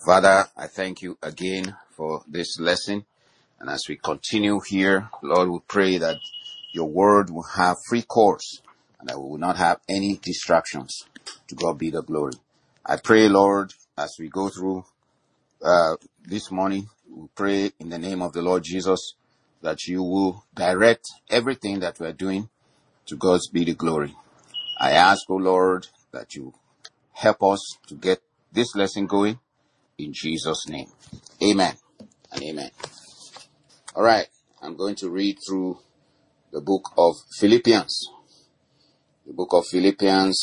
Father, I thank you again for this lesson. And as we continue here, Lord, we pray that your word will have free course and that we will not have any distractions. To God be the glory. I pray, Lord, as we go through this morning, we pray in the name of the Lord Jesus that you will direct everything that we're doing. To God be the glory. I ask, O Lord, that you help us to get this lesson going in Jesus' name. Amen and amen. All right, I'm going to read through the book of Philippians. The book of Philippians,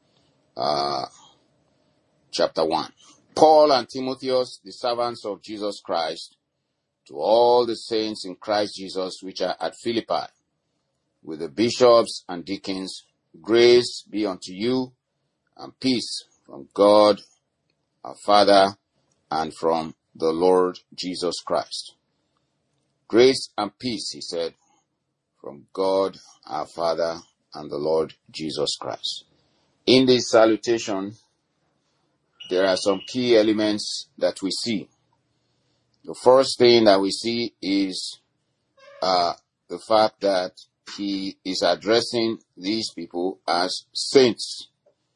chapter 1. Paul and Timotheus, the servants of Jesus Christ, to all the saints in Christ Jesus which are at Philippi, with the bishops and deacons, grace be unto you and peace from God our Father and from the Lord Jesus Christ. Grace and peace, he said, from God our Father and the Lord Jesus Christ. In this salutation, there are some key elements that we see. The first thing that we see is the fact that he is addressing these people as saints.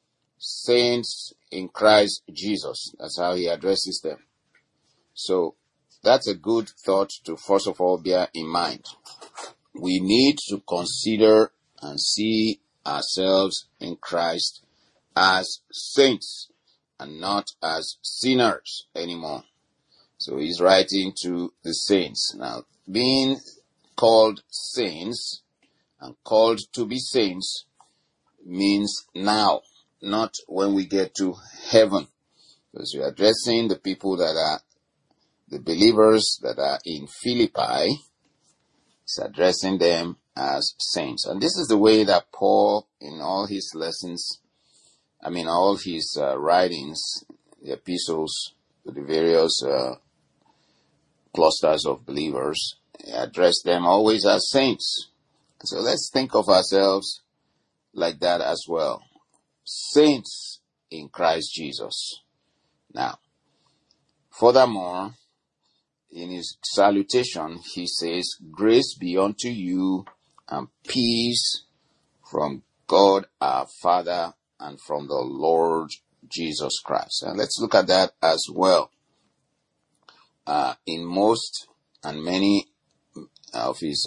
Saints in Christ Jesus. That's how he addresses them. So that's a good thought to first of all bear in mind. We need to consider and see ourselves in Christ as saints and not as sinners anymore. So he's writing to the saints. Now, being called saints and called to be saints means now, not when we get to heaven. Because we're addressing the people that are the believers that are in Philippi. He's addressing them as saints. And this is the way that Paul, in all his lessons, all his writings, the epistles to the various clusters of believers, he addressed them always as saints. So let's think of ourselves like that as well. Saints in Christ Jesus. Now, furthermore, in his salutation, he says, grace be unto you and peace from God our Father and from the Lord Jesus Christ. And let's look at that as well. In most and many of his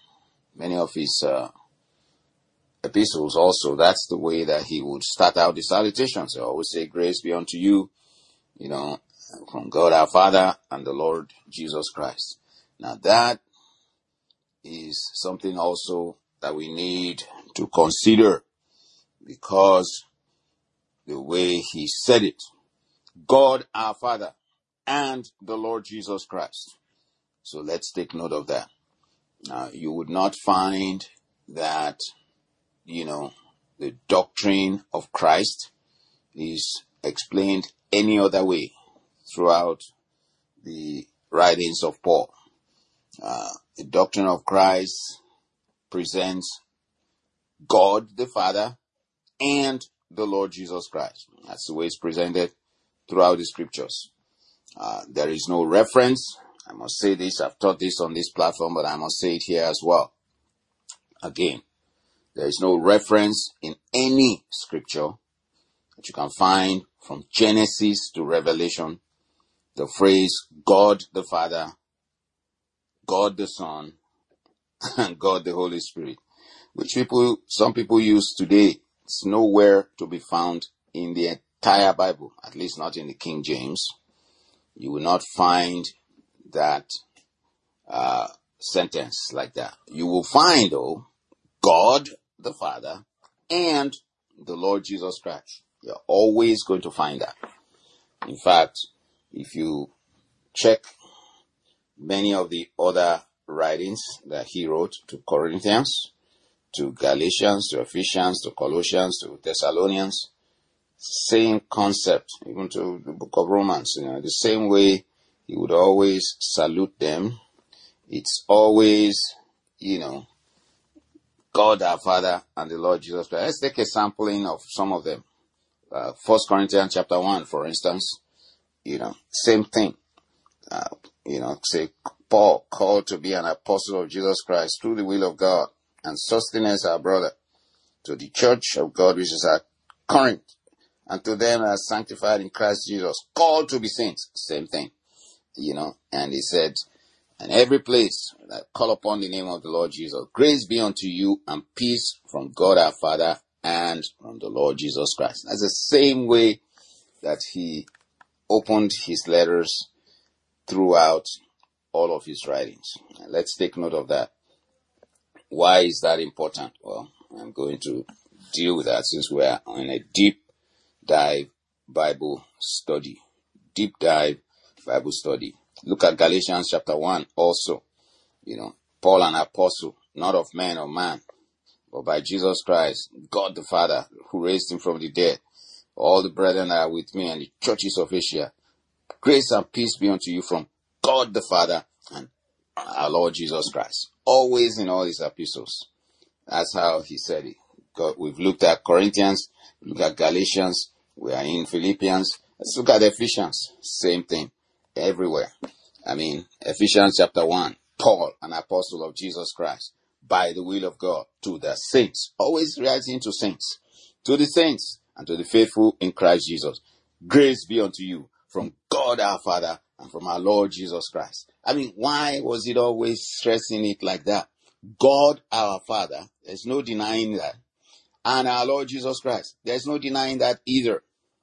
epistles also, that's the way that he would start out the salutation. So I always say, grace be unto you, from God our Father and the Lord Jesus Christ. Now that is something also that we need to consider, because the way he said it, God our Father and the Lord Jesus Christ. So let's take note of that. You would not find that, the doctrine of Christ is explained any other way throughout the writings of Paul. The doctrine of Christ presents God the Father and the Lord Jesus Christ. That's the way it's presented throughout the scriptures. There is no reference. I must say this, I've taught this on this platform, but I must say it here as well. Again, there is no reference in any scripture that you can find from Genesis to Revelation, the phrase God the Father, God the Son, and God the Holy Spirit, which some people use today. It's nowhere to be found in the entire Bible, at least not in the King James. You will not find that sentence like that. You will find, though, God the Father and the Lord Jesus Christ. You're always going to find that. In fact, if you check many of the other writings that he wrote to Corinthians, to Galatians, to Ephesians, to Colossians, to Thessalonians, same concept, even to the book of Romans, the same way he would always salute them. It's always, God our Father and the Lord Jesus Christ. Let's take a sampling of some of them. 1 Corinthians chapter 1, for instance, same thing. Say Paul, called to be an apostle of Jesus Christ through the will of God, and Sosthenes our brother, to the church of God which is at Corinth, and to them that are sanctified in Christ Jesus, called to be saints. Same thing. And he said, and every place that call upon the name of the Lord Jesus, grace be unto you and peace from God our Father and from the Lord Jesus Christ. That's the same way that he opened his letters throughout all of his writings. Let's take note of that. Why is that important? Well, I'm going to deal with that since we are on a deep dive Bible study. Deep dive Bible study. Look at Galatians chapter 1 also. Paul, an apostle, not of man or man, but by Jesus Christ, God the Father, who raised him from the dead. All the brethren that are with me and the churches of Asia, grace and peace be unto you from God the Father and our Lord Jesus Christ. Always in all his epistles. That's how he said it. We've looked at Corinthians, look at Galatians, we are in Philippians. Let's look at Ephesians. Same thing. Everywhere. Ephesians chapter 1. Paul, an apostle of Jesus Christ, by the will of God, to the saints. Always writing to saints. To the saints and to the faithful in Christ Jesus. Grace be unto you from God our Father and from our Lord Jesus Christ. Why was it always stressing it like that? God our Father, there's no denying that. And our Lord Jesus Christ, there's no denying that either.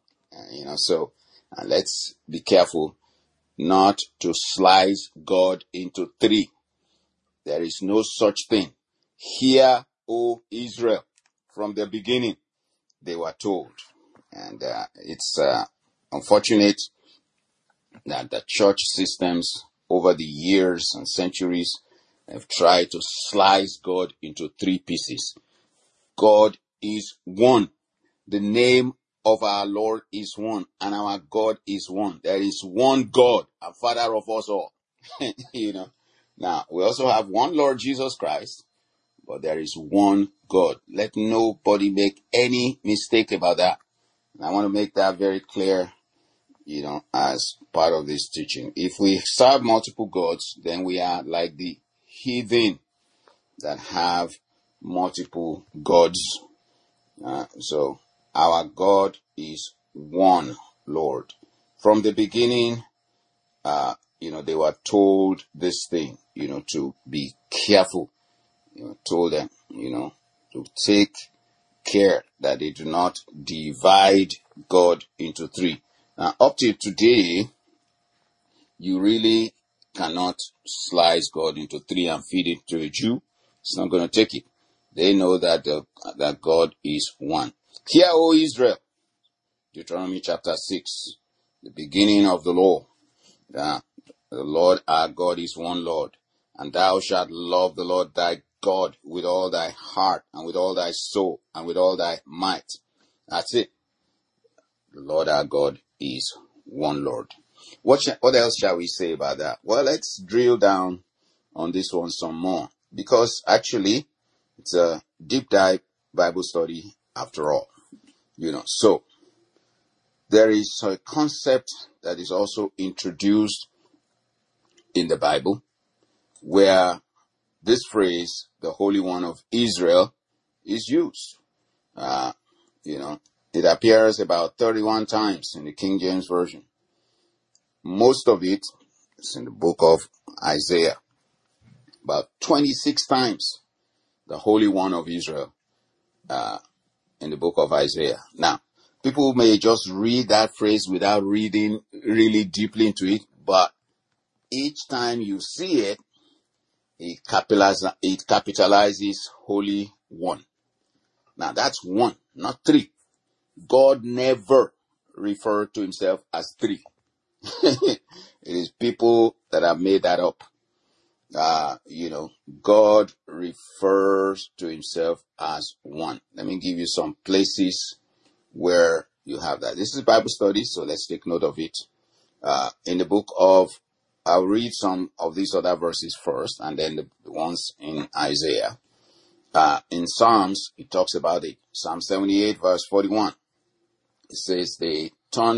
So let's be careful not to slice God into three. There is no such thing. Hear, O Israel, from the beginning, they were told. And it's unfortunate that the church systems over the years and centuries have tried to slice God into three pieces. God is one. The name of our Lord is one, and our God is one. There is one God, and Father of us all. Now, we also have one Lord Jesus Christ, but there is one God. Let nobody make any mistake about that. And I want to make that very clear, as part of this teaching. If we serve multiple gods, then we are like the heathen that have multiple gods. So our God is one Lord. From the beginning, they were told this thing, to be careful. Told them, to take care that they do not divide God into three. Now, up to today, you really cannot slice God into three and feed it to a Jew. It's not going to take it. They know that that God is one. Hear, O Israel, Deuteronomy chapter 6, the beginning of the law. The Lord our God is one Lord, and thou shalt love the Lord thy God with all thy heart, and with all thy soul, and with all thy might. That's it. The Lord our God is one Lord. What else shall we say about that? Well, let's drill down on this one some more, because actually it's a deep dive Bible study after all. So there is a concept that is also introduced in the Bible where this phrase, the Holy One of Israel, is used. It appears about 31 times in the King James Version. Most of it is in the book of Isaiah. About 26 times, the Holy One of Israel, in the book of Isaiah. Now, people may just read that phrase without reading really deeply into it, but each time you see it, it capitalizes Holy One. Now, that's one, not three. God never referred to himself as three. It is people that have made that up. God refers to himself as one. Let me give you some places where you have that. This is Bible study, so let's take note of it. In the book of, I'll read some of these other verses first, and then the ones in Isaiah. In Psalms, it talks about it. Psalm 78 verse 41. It says, they turned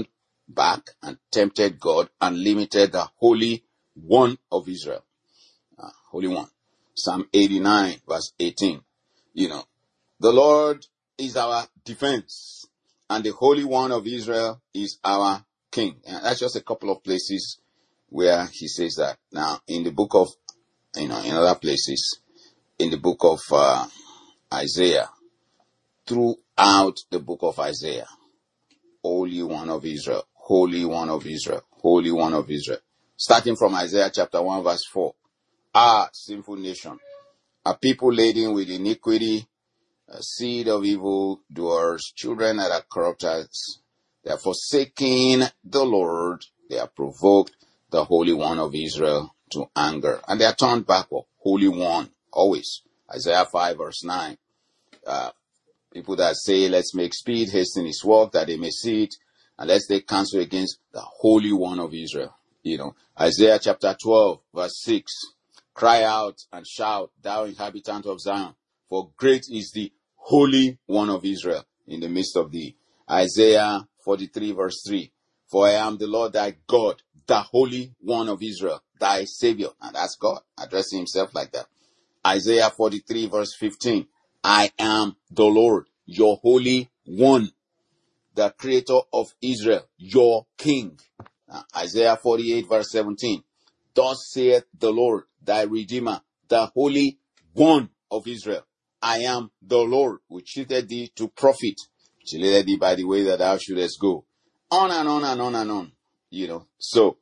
back and tempted God and limited the Holy One of Israel. Holy One. Psalm 89 verse 18. The Lord is our defense and the Holy One of Israel is our King. And that's just a couple of places where he says that. Now, in the book of, in other places, in the book of Isaiah, throughout the book of Isaiah, Holy One of Israel, Holy One of Israel, Holy One of Israel. Starting from Isaiah chapter 1 verse 4. Sinful nation, a people laden with iniquity, a seed of evil doers, children that are corrupters. They are forsaking the Lord. They are provoked the Holy One of Israel to anger. And they are turned backward. Holy One, always. Isaiah 5 verse 9. People that say, let's make speed, hasten his work, that they may see it, and let's take counsel against the Holy One of Israel. Isaiah chapter 12 verse 6. Cry out and shout, thou inhabitant of Zion, for great is the Holy One of Israel in the midst of thee. Isaiah 43 verse 3. For I am the Lord thy God, the Holy One of Israel, thy Savior. And that's God addressing himself like that. Isaiah 43 verse 15. I am the Lord, your Holy One, the Creator of Israel, your King. Isaiah 48 verse 17. Thus saith the Lord, thy Redeemer, the Holy One of Israel. I am the Lord, which treated thee to profit, which led thee by the way that thou shouldest go. On and on and on and on. So,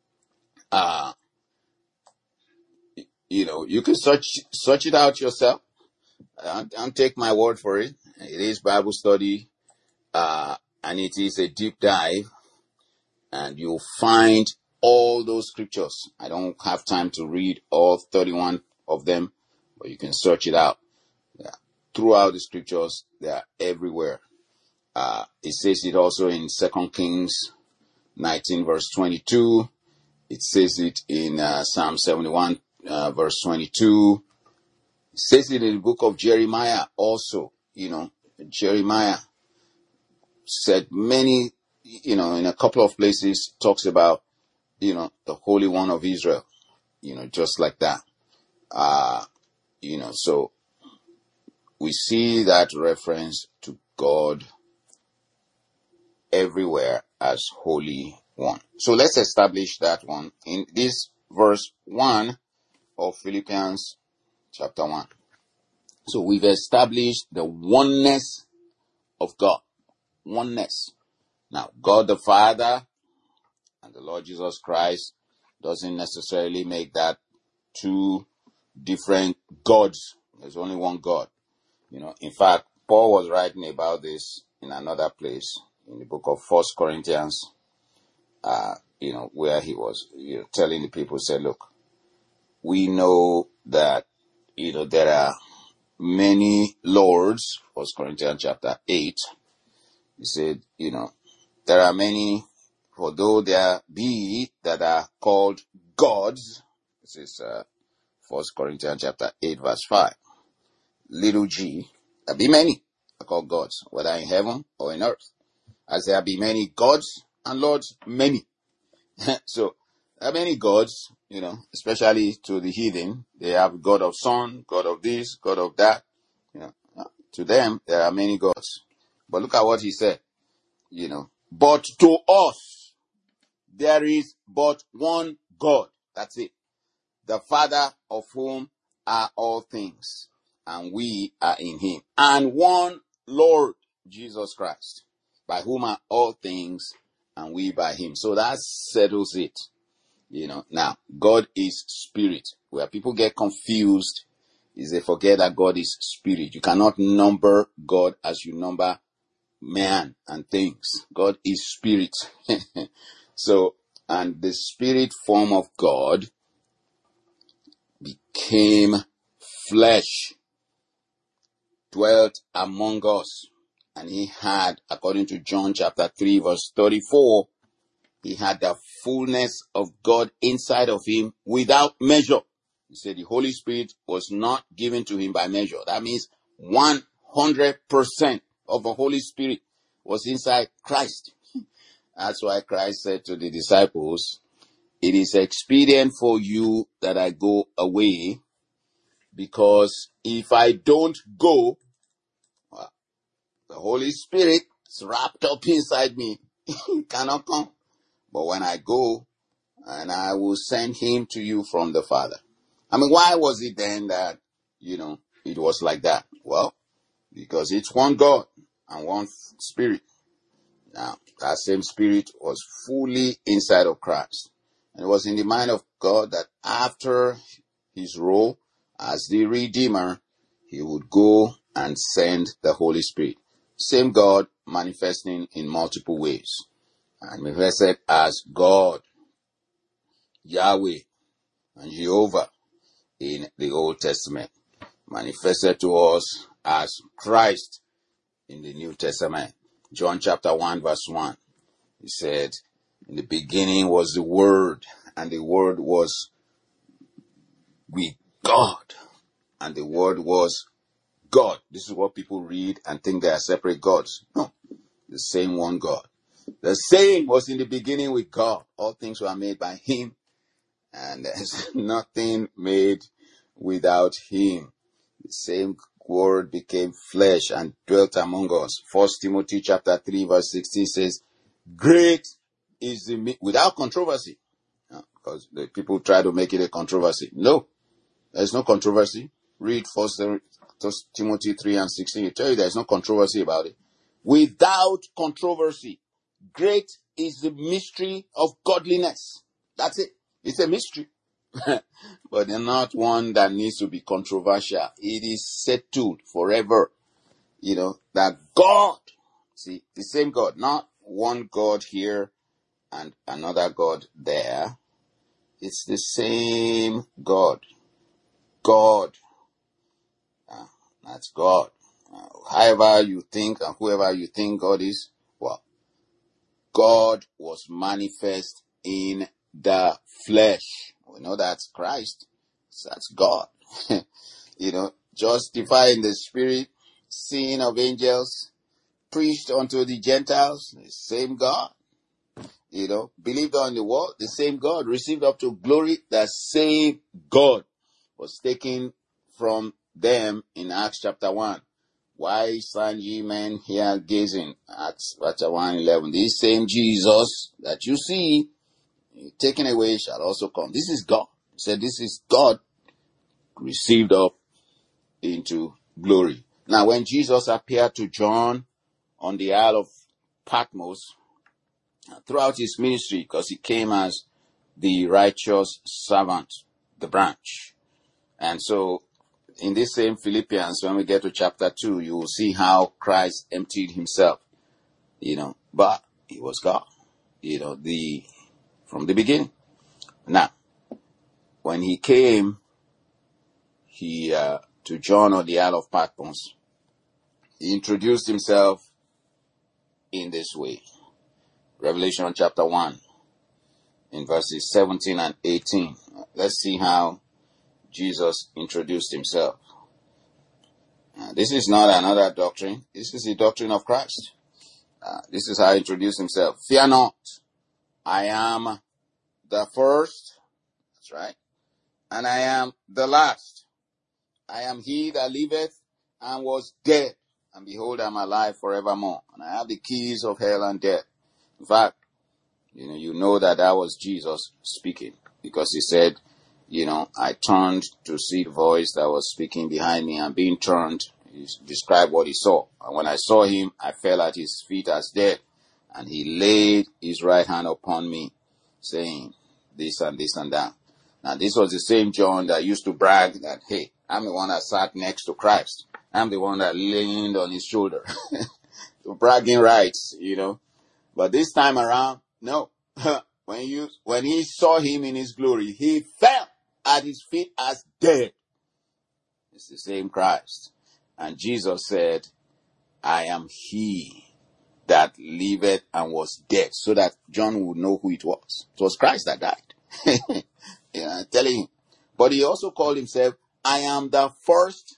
you can search it out yourself. Don't take my word for it. It is Bible study, and it is a deep dive, and you'll find all those scriptures. I don't have time to read all 31 of them, but you can search it out. Throughout the scriptures, they are everywhere. It says it also in 2 Kings 19 verse 22. It says it in Psalm 71 verse 22. It says it in the book of Jeremiah also. Jeremiah said many, in a couple of places talks about, the Holy One of Israel, just like that. So we see that reference to God everywhere as Holy One. So let's establish that one in this verse 1 of Philippians chapter 1. So we've established the oneness of God. Oneness. Now, God the Father and the Lord Jesus Christ doesn't necessarily make that two different gods. There's only one God. In fact, Paul was writing about this in another place in the book of 1 Corinthians, where he was telling the people, say, look, we know that, there are many lords. 1 Corinthians chapter 8, he said, there are many, for though there be that are called gods, this is 1 Corinthians chapter 8 verse 5, little g, there be many are called gods, whether in heaven or in earth. As there be many gods and lords, many. So, there are many gods, especially to the heathen. They have God of sun, God of this, God of that. To them, there are many gods. But look at what he said, But to us, there is but one God. That's it. The Father of whom are all things, and we are in him. And one Lord, Jesus Christ, by whom are all things, and we by him. So that settles it. Now, God is spirit. Where people get confused is they forget that God is spirit. You cannot number God as you number man and things. God is spirit. So, and the spirit form of God became flesh, dwelt among us, and he had, according to John chapter 3 verse 34, he had the fullness of God inside of him without measure. He said the Holy Spirit was not given to him by measure. That means 100% of the Holy Spirit was inside Christ. That's why Christ said to the disciples, it is expedient for you that I go away, because if I don't go, well, the Holy Spirit is wrapped up inside me. He cannot come. But when I go, and I will send him to you from the Father. I mean, why was it then that, it was like that? Well, because it's one God and one Spirit. Now, that same Spirit was fully inside of Christ. And it was in the mind of God that after his role as the Redeemer, he would go and send the Holy Spirit. Same God manifesting in multiple ways. And manifested as God, Yahweh, and Jehovah in the Old Testament. Manifested to us as Christ in the New Testament. John chapter 1 verse 1. He said, in the beginning was the Word, and the Word was with God, and the Word was God. This is what people read and think they are separate gods. No, the same one God. The same was in the beginning with God. All things were made by him, and there's nothing made without him. The same Word became flesh and dwelt among us. 1 Timothy chapter 3 verse 16 says, great is the, without controversy. Because the people try to make it a controversy. No, there's no controversy. Read 1 Timothy 3 and 16. It tells you there's no controversy about it. Without controversy. Great is the mystery of godliness. That's it. It's a mystery. But they're not one that needs to be controversial. It is settled forever. That God, see, the same God, not one God here and another God there. It's the same God. God. That's God. However you think and whoever you think God is, well, God was manifest in the flesh. We know that's Christ. So that's God. Justified in the Spirit, seen of angels, preached unto the Gentiles, the same God. Believed on the world, the same God. Received up to glory, the same God. Was taken from them in Acts chapter 1. Why stand ye men here gazing? Acts chapter 1:11. This same Jesus that you see taken away shall also come. This is God. He said this is God received up into glory. Now when Jesus appeared to John on the Isle of Patmos, throughout his ministry, because he came as the righteous servant, the branch. And so in this same Philippians, when we get to chapter 2, you will see how Christ emptied himself, but he was God, from the beginning. Now, when he came, to John on the Isle of Patmos, he introduced himself in this way. Revelation chapter 1, in verses 17 and 18. Let's see how Jesus introduced himself. This is not another doctrine. This is the doctrine of Christ. This is how he introduced himself. Fear not, I am the first, that's right, and I am the last. I am he that liveth and was dead, and behold, I am alive forevermore. And I have the keys of hell and death. In fact, you know that was Jesus speaking, because he said, I turned to see the voice that was speaking behind me, and being turned, he described what he saw. And when I saw him, I fell at his feet as dead, and he laid his right hand upon me, saying this and this and that. Now, this was the same John that used to brag that, hey, I'm the one that sat next to Christ. I'm the one that leaned on his shoulder. Bragging rights, But this time around, no. When he saw him in his glory, he fell at his feet as dead. It's the same Christ. And Jesus said, I am he that liveth and was dead, so that John would know who it was. It was Christ that died. Telling him. But he also called himself, I am the first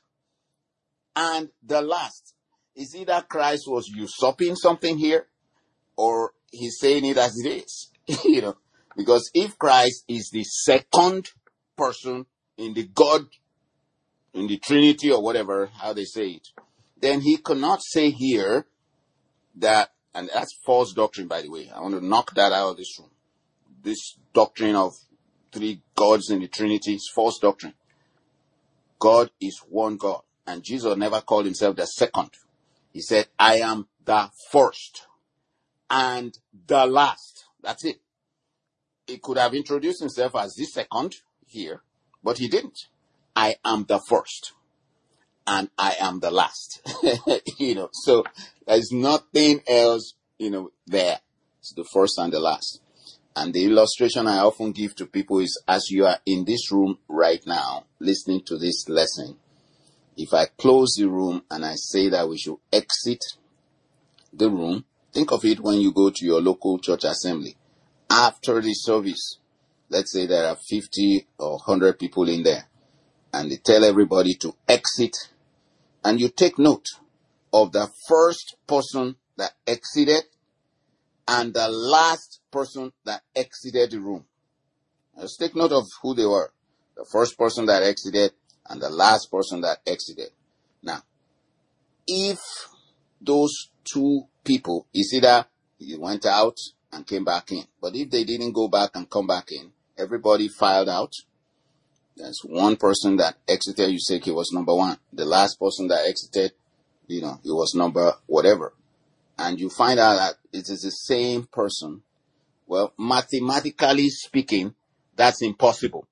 and the last. Is it that Christ was usurping something here? Or he's saying it as it is, because if Christ is the second person in the God, in the Trinity or whatever, how they say it, then he cannot say here that, and that's false doctrine, by the way. I want to knock that out of this room. This doctrine of three gods in the Trinity is false doctrine. God is one God. And Jesus never called himself the second. He said, I am the first and the last. That's it. He could have introduced himself as the second here, but he didn't. I am the first and I am the last. So there's nothing else, there. It's the first and the last. And the illustration I often give to people is, as you are in this room right now, listening to this lesson, if I close the room and I say that we should exit the room, think of it when you go to your local church assembly. After the service, let's say there are 50 or 100 people in there, and they tell everybody to exit, and you take note of the first person that exited and the last person that exited the room. Just take note of who they were. The first person that exited and the last person that exited. Now, if those two people, is either he went out and came back in, but if they didn't go back and come back in, everybody filed out. There's one person that exited, you say he was number one. The last person that exited, he was number whatever. And you find out that it is the same person. Well, mathematically speaking, that's impossible.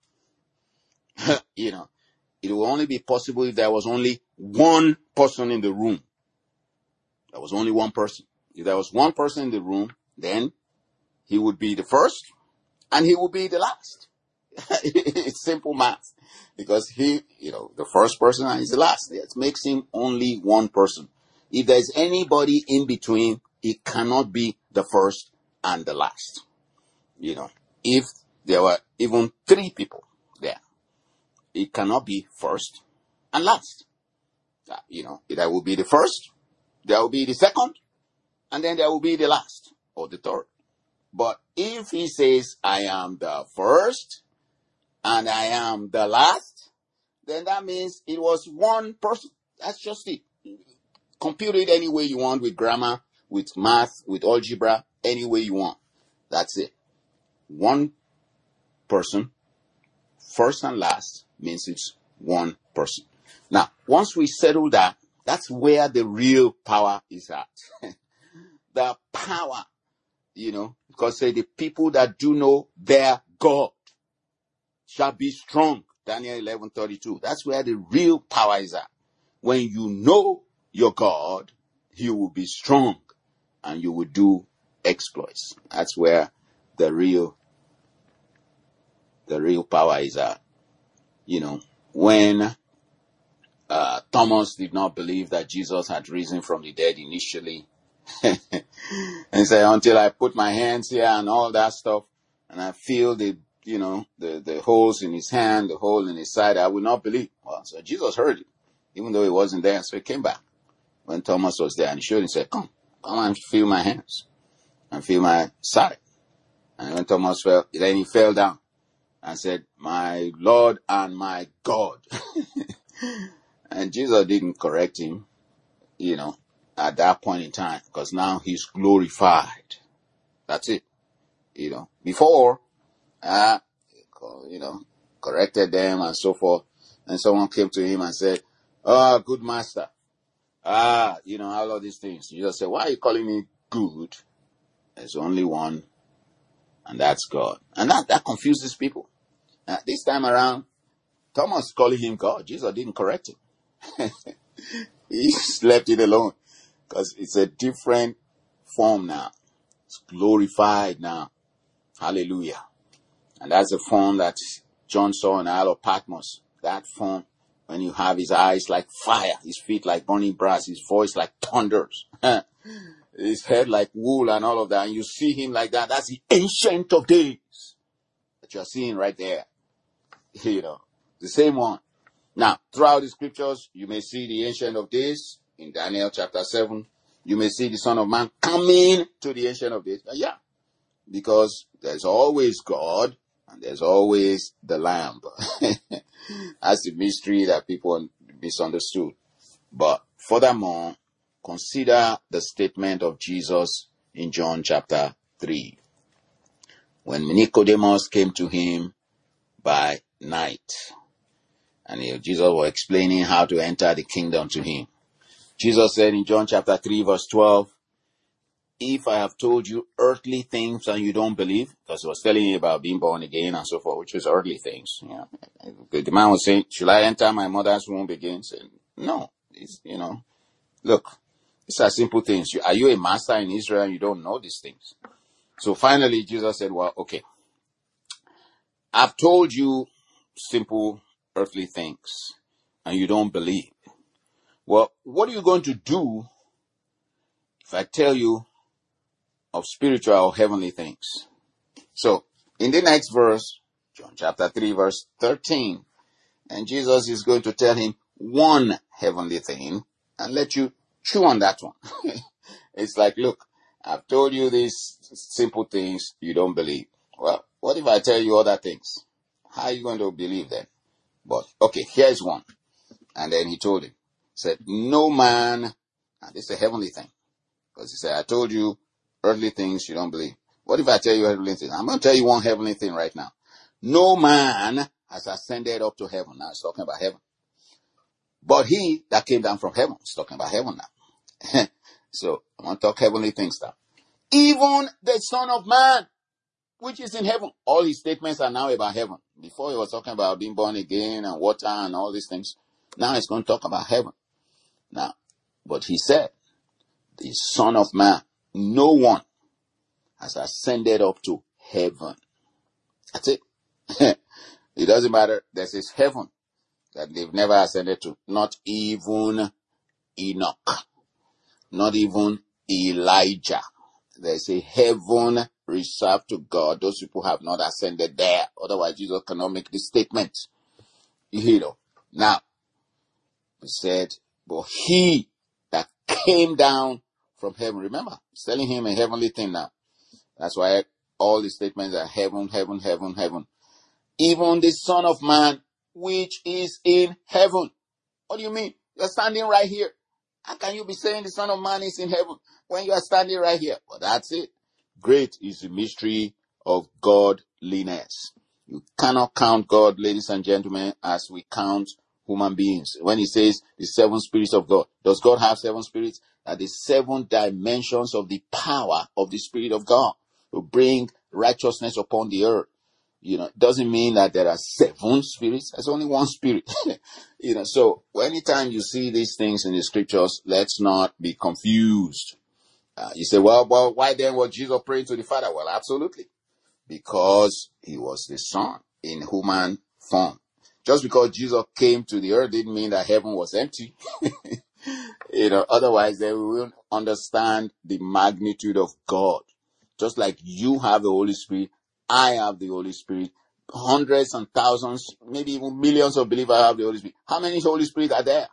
It will only be possible if there was only one person in the room. There was only one person. If there was one person in the room, then he would be the first and he would be the last. It's simple math. Because he, the first person and he's the last. It makes him only one person. If there's anybody in between, it cannot be the first and the last. If there were even three people there, it cannot be first and last. There will be the first, there will be the second, and then there will be the last or the third. But if he says, I am the first and I am the last, then that means it was one person. That's just it. Compute it any way you want, with grammar, with math, with algebra, any way you want. That's it. One person, first and last, means it's one person. Now, once we settle that, that's where the real power is at. The power, because say the people that do know their God shall be strong. Daniel 11:32. That's where the real power is at. When you know your God, he will be strong and you will do exploits. That's where the real power is at. When Thomas did not believe that Jesus had risen from the dead initially, and said, until I put my hands here and all that stuff, and I feel the holes in his hand, the hole in his side, I will not believe. Well, so Jesus heard it, even though he wasn't there, so he came back. When Thomas was there, and he showed him, said, come and feel my hands and feel my side. And when Thomas fell, then he fell down and said, my Lord and my God. And Jesus didn't correct him, at that point in time, because now he's glorified. That's it. Before, corrected them and so forth. And someone came to him and said, oh, good master. All of these things. Jesus said, why are you calling me good? There's only one, and that's God. And that confuses people. This time around, Thomas calling him God. Jesus didn't correct him. He left it alone, because it's a different form now. It's glorified now. Hallelujah. And that's the form that John saw in the Isle of Patmos. That form, when you have his eyes like fire, his feet like burning brass, his voice like thunders, his head like wool and all of that. And you see him like that. That's the Ancient of Days that you're seeing right there. The same one. Now, throughout the scriptures, you may see the Ancient of Days in Daniel chapter 7. you may see the Son of Man coming to the Ancient of Days. Yeah, because there's always God and there's always the Lamb. That's the mystery that people misunderstood. But furthermore, consider the statement of Jesus in John chapter 3. When Nicodemus came to him by night, and Jesus was explaining how to enter the kingdom to him. Jesus said in John chapter 3 verse 12, if I have told you earthly things and you don't believe, because he was telling you about being born again and so forth, which is earthly things. You know, the man was saying, should I enter my mother's womb again? Saying, no, look, these are simple things. Are you a master in Israel and you don't know these things? So finally, Jesus said, well, okay, I've told you simple earthly things and you don't believe. Well, what are you going to do if I tell you of spiritual or heavenly things? So, in the next verse, John chapter 3 verse 13, and Jesus is going to tell him one heavenly thing and let you chew on that one. It's like, look, I've told you these simple things, you don't believe. Well, what if I tell you other things? How are you going to believe then? But, okay, here's one. And then he told him, said, no man, and this is a heavenly thing. Because he said, I told you earthly things you don't believe. What if I tell you heavenly things? I'm going to tell you one heavenly thing right now. No man has ascended up to heaven. Now it's talking about heaven. But he that came down from heaven is talking about heaven now. So I'm going to talk heavenly things now. Even the Son of Man, which is in heaven. All his statements are now about heaven. Before he was talking about being born again and water and all these things. Now he's going to talk about heaven. Now, but he said, the Son of Man, no one has ascended up to heaven. That's it. It doesn't matter. There's this heaven that they've never ascended to. Not even Enoch. Not even Elijah. There's a heaven reserved to God. Those people have not ascended there. Otherwise, Jesus cannot make this statement. Now, he said, but he that came down from heaven. Remember, he's telling him a heavenly thing now. That's why all the statements are heaven, heaven, heaven, heaven. Even the Son of Man, which is in heaven. What do you mean? You're standing right here. How can you be saying the Son of Man is in heaven when you are standing right here? Well, that's it. Great is the mystery of godliness. You cannot count God, ladies and gentlemen, as we count human beings. When he says the 7 spirits of God, does God have 7 spirits? Are the 7 dimensions of the power of the Spirit of God to bring righteousness upon the earth. It doesn't mean that there are 7 spirits. There's only one spirit. So anytime you see these things in the scriptures, let's not be confused. You say, well, why then was Jesus praying to the Father? Well, absolutely. Because he was the Son in human form. Just because Jesus came to the earth didn't mean that heaven was empty. Otherwise they won't understand the magnitude of God. Just like you have the Holy Spirit, I have the Holy Spirit. Hundreds and thousands, maybe even millions of believers have the Holy Spirit. How many Holy Spirit are there?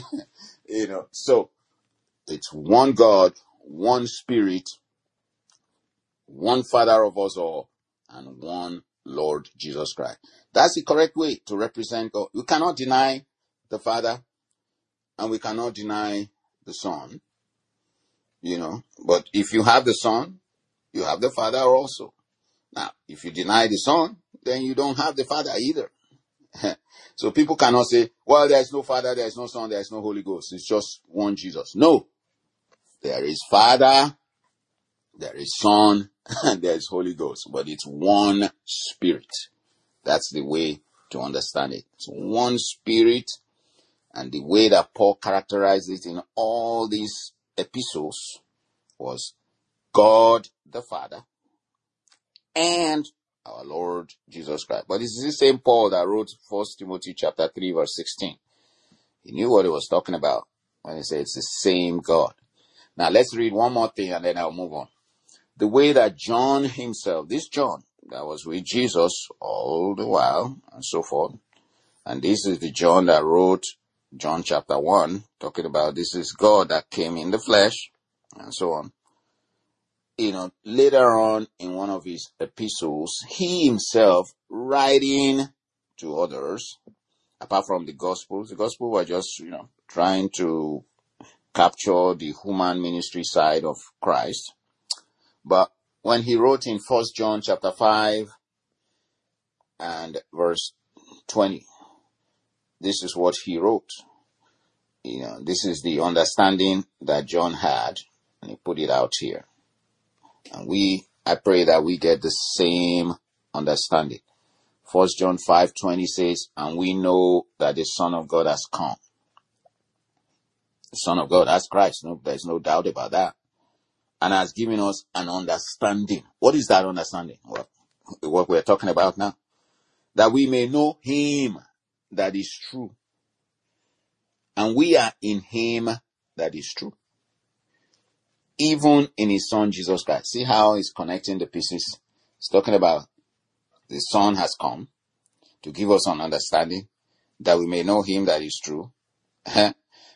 So it's one God, one Spirit, one Father of us all, and one Lord Jesus Christ. That's the correct way to represent God. We cannot deny the Father, and we cannot deny the Son. But if you have the Son, you have the Father also. Now, if you deny the Son, then you don't have the Father either. So people cannot say, well, there's no Father, there's no Son, there's no Holy Ghost. It's just one Jesus. No. There is Father, there is Son, and there is Holy Ghost. But it's one Spirit. That's the way to understand it. It's one Spirit. And the way that Paul characterized it in all these epistles was God the Father and our Lord Jesus Christ. But this is the same Paul that wrote 1 Timothy chapter 3 verse 16. He knew what he was talking about when he said it's the same God. Now let's read one more thing and then I'll move on. The way that John himself, this John that was with Jesus all the while and so forth, and this is the John that wrote John chapter 1, talking about this is God that came in the flesh. and so on. Later on in one of his epistles, he himself writing to others, apart from the Gospels were just, trying to capture the human ministry side of Christ. But when he wrote in 1 John chapter 5 and verse 20, this is what he wrote. This is the understanding that John had, and he put it out here. And I pray that we get the same understanding. 1 John 5:20 says, and we know that the Son of God has come. The Son of God, that's Christ. No, there's no doubt about that. And has given us an understanding. What is that understanding? Well, what we're talking about now. That we may know him that is true. And we are in him that is true. Even in his Son, Jesus Christ. See how he's connecting the pieces? He's talking about the Son has come to give us an understanding that we may know him that is true. Right?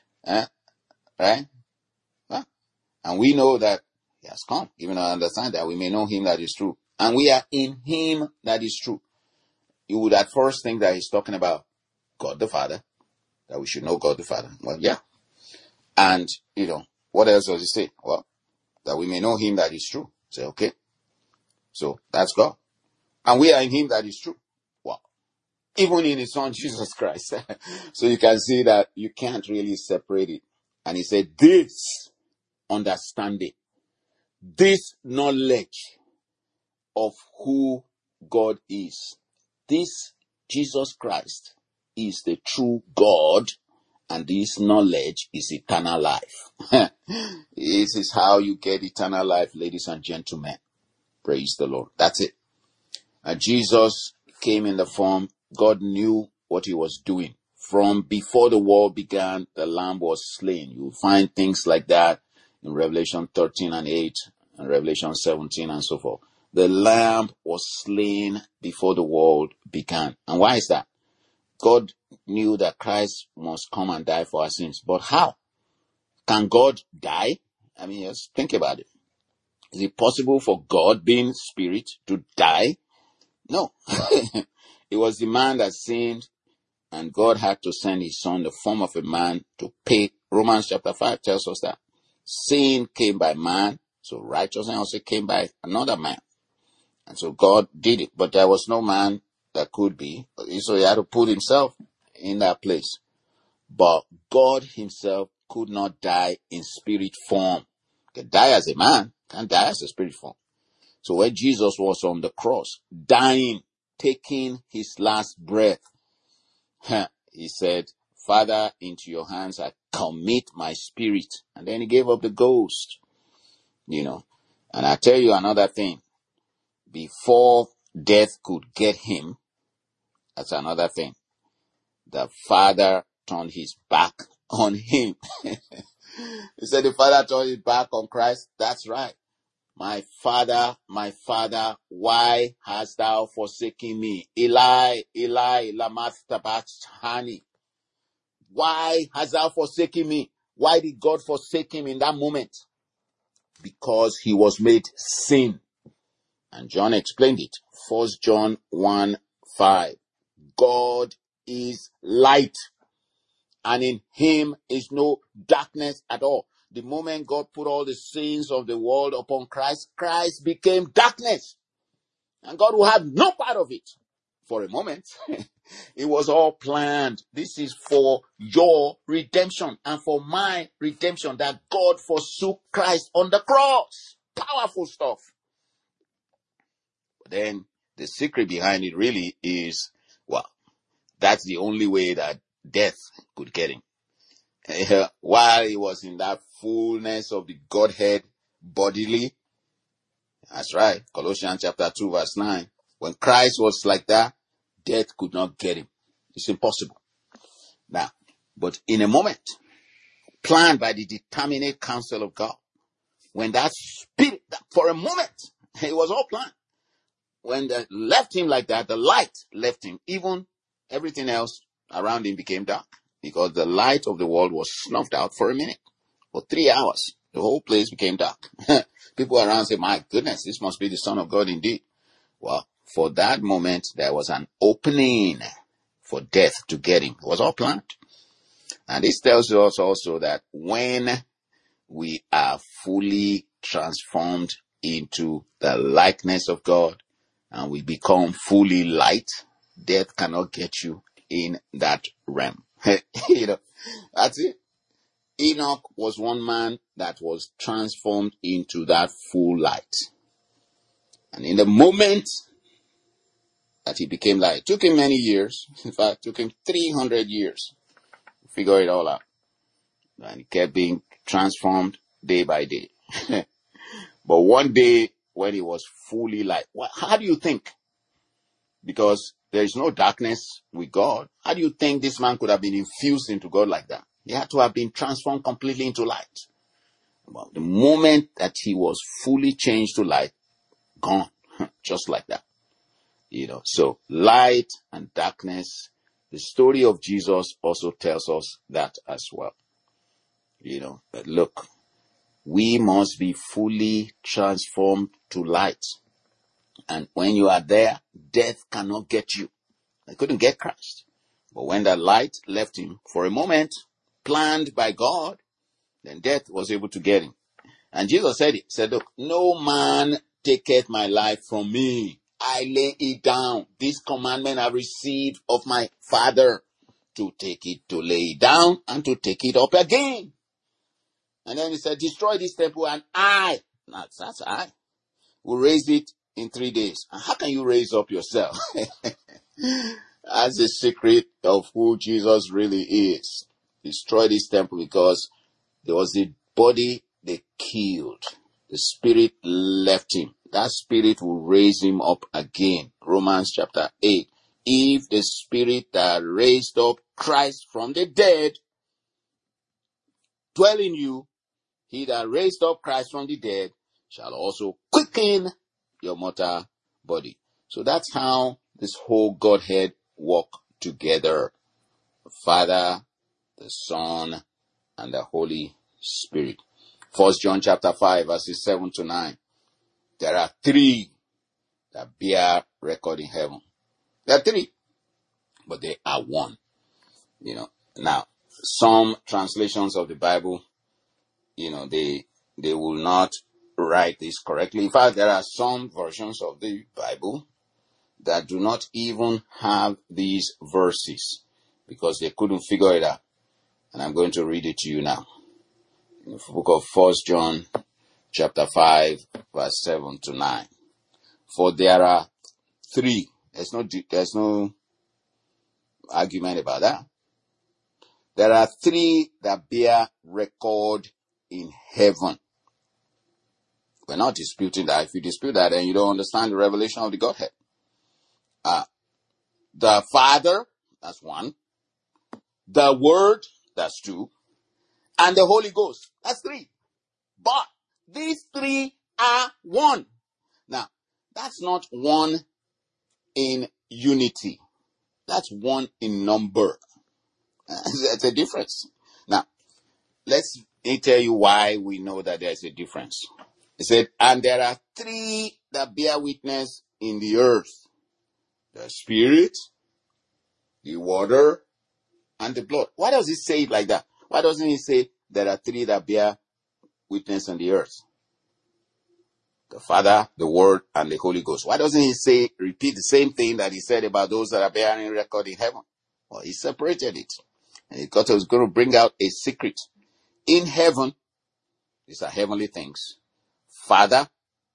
And we know that he has come, giving us an understanding that we may know him that is true. And we are in him that is true. You would at first think that he's talking about God the Father, that we should know God the Father. Well, yeah. And, what else does he say? Well, that we may know him that is true. Say, okay. So that's God. And we are in him that is true. Wow. Even in his Son, Jesus Christ. So you can see that you can't really separate it. And he said, this understanding, this knowledge of who God is, this Jesus Christ is the true God, and this knowledge is eternal life. This is how you get eternal life, ladies and gentlemen. Praise the Lord. That's it. And Jesus came in the form. God knew what he was doing. From before the world began, the Lamb was slain. You'll find things like that in Revelation 13 and 8, and Revelation 17 and so forth. The Lamb was slain before the world began. And why is that? God knew that Christ must come and die for our sins. But how? Can God die? I mean, just think about it. Is it possible for God, being spirit, to die? No. It was the man that sinned, and God had to send his Son in the form of a man to pay. Romans chapter 5 tells us that. Sin came by man, so righteousness also came by another man. And so God did it, but there was no man that could be. So he had to put himself in that place. But God himself could not die in spirit form. He could die as a man, can't die as a spirit form. So when Jesus was on the cross, dying, taking his last breath, he said, Father, into your hands I commit my spirit. And then he gave up the ghost, And I tell you another thing. Before death could get him, that's another thing. The Father turned his back on him. He said the Father turned his back on Christ. That's right. My Father, why hast thou forsaken me? Eli, Eli, lama sabachthani. Why hast thou forsaken me? Why did God forsake him in that moment? Because he was made sin. And John explained it. 1 John 1:5. God is light, and in him is no darkness at all. The moment God put all the sins of the world upon Christ, Christ became darkness. And God will have no part of it. For a moment, it was all planned. This is for your redemption and for my redemption, that God forsook Christ on the cross. Powerful stuff. But then the secret behind it really is, well, that's the only way that death could get him. While he was in that fullness of the Godhead bodily, that's right, Colossians chapter 2 verse 9, when Christ was like that, death could not get him. It's impossible. Now, but in a moment, planned by the determinate counsel of God, when that spirit, for a moment, it was all planned. When they left him like that, the light left him. Even everything else around him became dark, because the light of the world was snuffed out for a minute, for 3 hours. The whole place became dark. People around say, my goodness, this must be the Son of God indeed. Well, for that moment, there was an opening for death to get him. It was all planned. And this tells us also that when we are fully transformed into the likeness of God and we become fully light, death cannot get you in that realm. That's it. Enoch was one man that was transformed into that full light. And in the moment that he became light, it took him many years. In fact, it took him 300 years to figure it all out. And he kept being transformed day by day. But one day, when he was fully light, how do you think? Because there is no darkness with God. How do you think this man could have been infused into God like that? He had to have been transformed completely into light. Well, the moment that he was fully changed to light, gone, just like that. So light and darkness, the story of Jesus also tells us that as well. But look, we must be fully transformed to light. And when you are there, death cannot get you. They couldn't get Christ. But when that light left him for a moment, planned by God, then death was able to get him. And Jesus said it. He said, look, no man taketh my life from me. I lay it down. This commandment I received of my Father, to take it, to lay it down, and to take it up again. And then he said, destroy this temple, and that's I, will raise it in 3 days. And how can you raise up yourself? That's the secret of who Jesus really is. Destroy this temple because there was a body they killed. The spirit left him. That spirit will raise him up again. Romans chapter 8. If the spirit that raised up Christ from the dead dwell in you, he that raised up Christ from the dead shall also quicken your mortal body. So that's how this whole Godhead walk together. The Father, the Son, and the Holy Spirit. 1 John chapter 5 verses 7 to 9. There are three that bear record in heaven. There are three, but they are one. Now, some translations of the Bible, they will not write this correctly. In fact, there are some versions of the Bible that do not even have these verses because they couldn't figure it out. And I'm going to read it to you now. In the book of 1 John chapter 5 verse 7 to 9. For there are three. There's no argument about that. There are three that bear record in heaven. We're not disputing that. If you dispute that, then you don't understand the revelation of the Godhead. The Father, that's one. The Word, that's two. And the Holy Ghost, that's three. But these three are one. Now, that's not one in unity. That's one in number. That's a difference. Now, let me tell you why we know that there's a difference. He said, and there are three that bear witness in the earth. The Spirit, the water, and the blood. Why does he say it like that? Why doesn't he say there are three that bear witness on the earth? The Father, the Word, and the Holy Ghost. Why doesn't he repeat the same thing that he said about those that are bearing record in heaven? Well, he separated it. And he thought he was going to bring out a secret. In heaven, these are heavenly things. Father,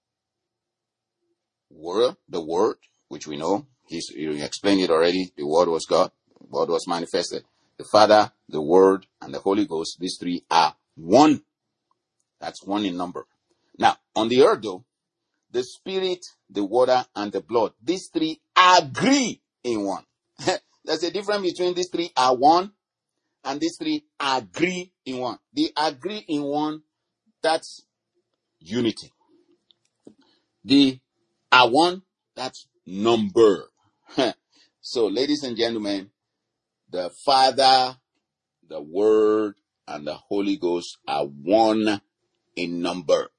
Word, the Word, which we know, you explained it already, the Word was God, the Word was manifested. The Father, the Word, and the Holy Ghost, these three are one. That's one in number. Now, on the earth though, the Spirit, the water, and the blood, these three agree in one. There's a difference between these three are one and these three agree in one. They agree in one, that's unity. The are one, that's number. So, ladies and gentlemen, the Father, the Word, and the Holy Ghost are one in number.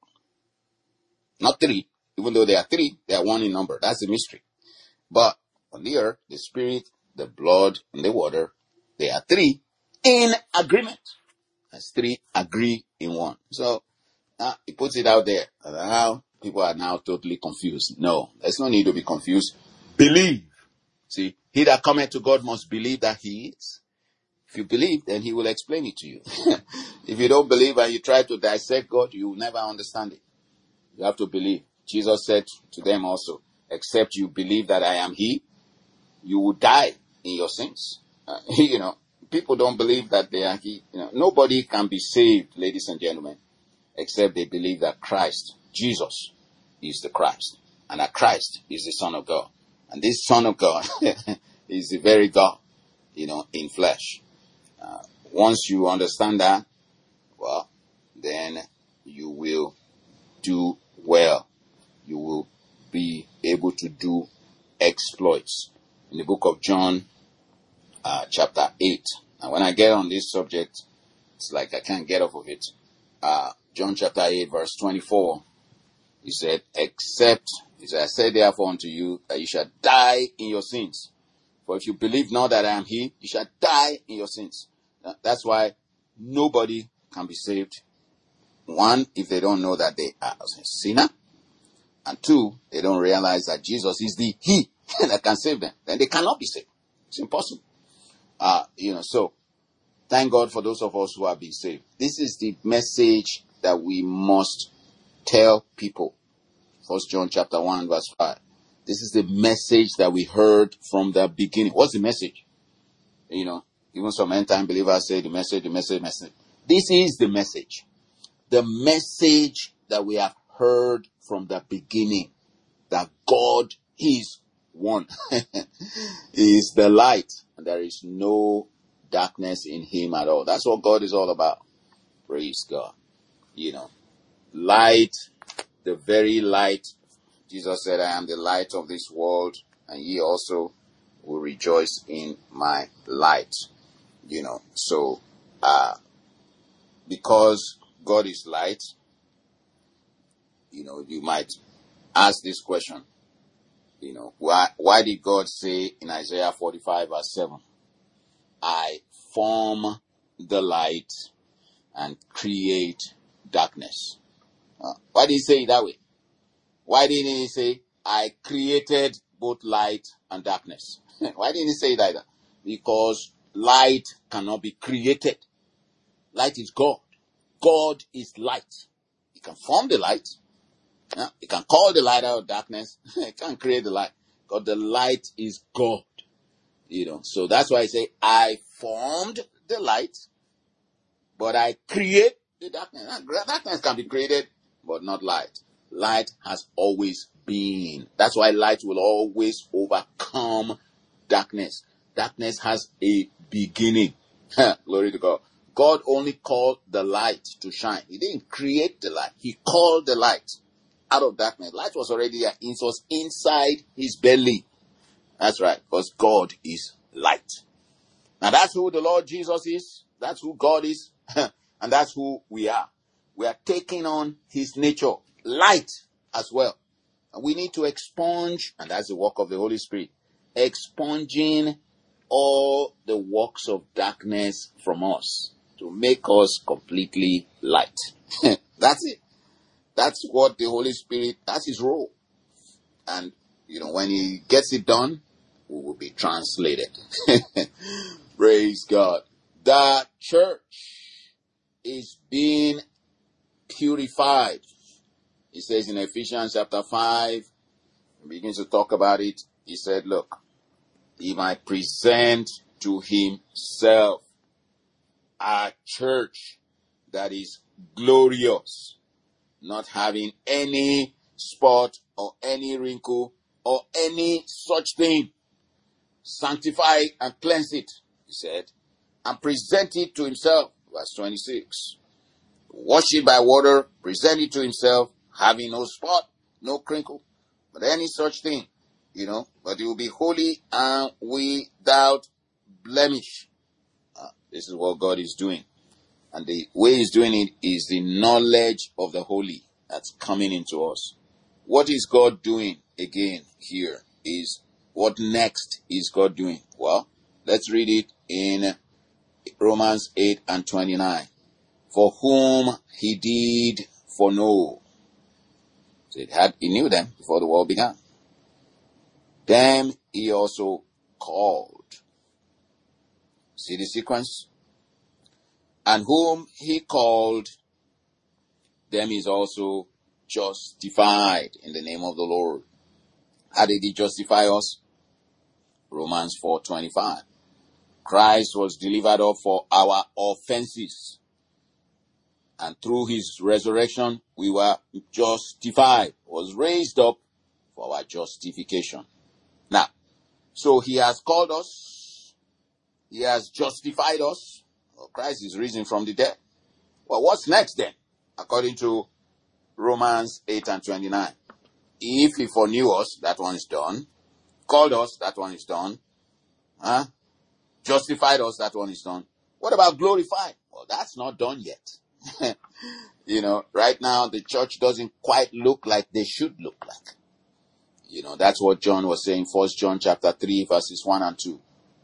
Not three. Even though they are three, they are one in number. That's the mystery. But on the earth, the spirit, the blood, and the water, they are three in agreement. As three agree in one. So he puts it out there. How people are now totally confused. No, there's no need to be confused. Believe. See, he that cometh to God must believe that he is. If you believe, then he will explain it to you. If you don't believe and you try to dissect God, you will never understand it. You have to believe. Jesus said to them also, except you believe that I am he, you will die in your sins. People don't believe that they are he. Nobody can be saved, ladies and gentlemen, except they believe that Christ, Jesus, is the Christ, and that Christ is the Son of God. And this Son of God is the very God, in flesh. Once you understand that, well, then you will do well. You will be able to do exploits. In the book of John, chapter 8. And when I get on this subject, it's like I can't get off of it. John chapter 8, verse 24. He said, I said therefore unto you that you shall die in your sins. For if you believe not that I am he, you shall die in your sins. That's why nobody can be saved. One, if they don't know that they are a sinner. And two, they don't realize that Jesus is the he that can save them. Then they cannot be saved. It's impossible. So thank God for those of us who have been saved. This is the message that we must tell people. 1 John chapter 1 verse 5. This is the message that we heard from the beginning. What's the message? Even some end time believers say the message. This is the message. The message that we have heard from the beginning. That God is one. He is the light. And there is no darkness in him at all. That's what God is all about. Praise God. Light, the very light. Jesus said, I am the light of this world, and ye also will rejoice in my light. So, because God is light, you might ask this question, why did God say in Isaiah 45 verse 7, I form the light and create darkness? Why did he say it that way? Why didn't he say, I created both light and darkness? Why didn't he say it either? Because light cannot be created. Light is God. God is light. He can form the light. He can call the light out of darkness. He can't create the light. Because the light is God. So that's why I say, I formed the light, but I create the darkness. Darkness can be created, but not light. Light has always been. That's why light will always overcome darkness. Darkness has a beginning. Glory to God. God only called the light to shine. He didn't create the light. He called the light out of darkness. Light was already there. It was inside his belly. That's right. Because God is light. Now that's who the Lord Jesus is. That's who God is. And that's who we are. We are taking on his nature. Light as well. And we need to expunge, and that's the work of the Holy Spirit, expunging all the works of darkness from us to make us completely light. That's it. That's what the Holy Spirit, that's his role. And, when he gets it done, we will be translated. Praise God. The church is being purified. He says in Ephesians chapter 5, he begins to talk about it. He said, look, he might present to himself a church that is glorious, not having any spot or any wrinkle or any such thing. Sanctify and cleanse it, he said, and present it to himself. Verse 26. Wash it by water, present it to himself, having no spot, no crinkle, but any such thing, but it will be holy and without blemish. This is what God is doing. And the way he's doing it is the knowledge of the holy that's coming into us. What is God doing again here? Is what next is God doing? Well, let's read it in Romans 8:29. For whom he did foreknow. So he knew them before the world began. Them he also called. See the sequence? And whom he called, them is also justified in the name of the Lord. How did he justify us? Romans 4:25. Christ was delivered up for our offenses. And through his resurrection, we were justified, was raised up for our justification. Now, so he has called us. He has justified us. Well, Christ is risen from the dead. Well, what's next then? According to Romans 8:29. If he foreknew us, that one is done. Called us, that one is done. Justified us, that one is done. What about glorified? Well, that's not done yet. Right now the church doesn't quite look like they should look like. That's what John was saying, 1 John chapter 3, verses 1 and 2.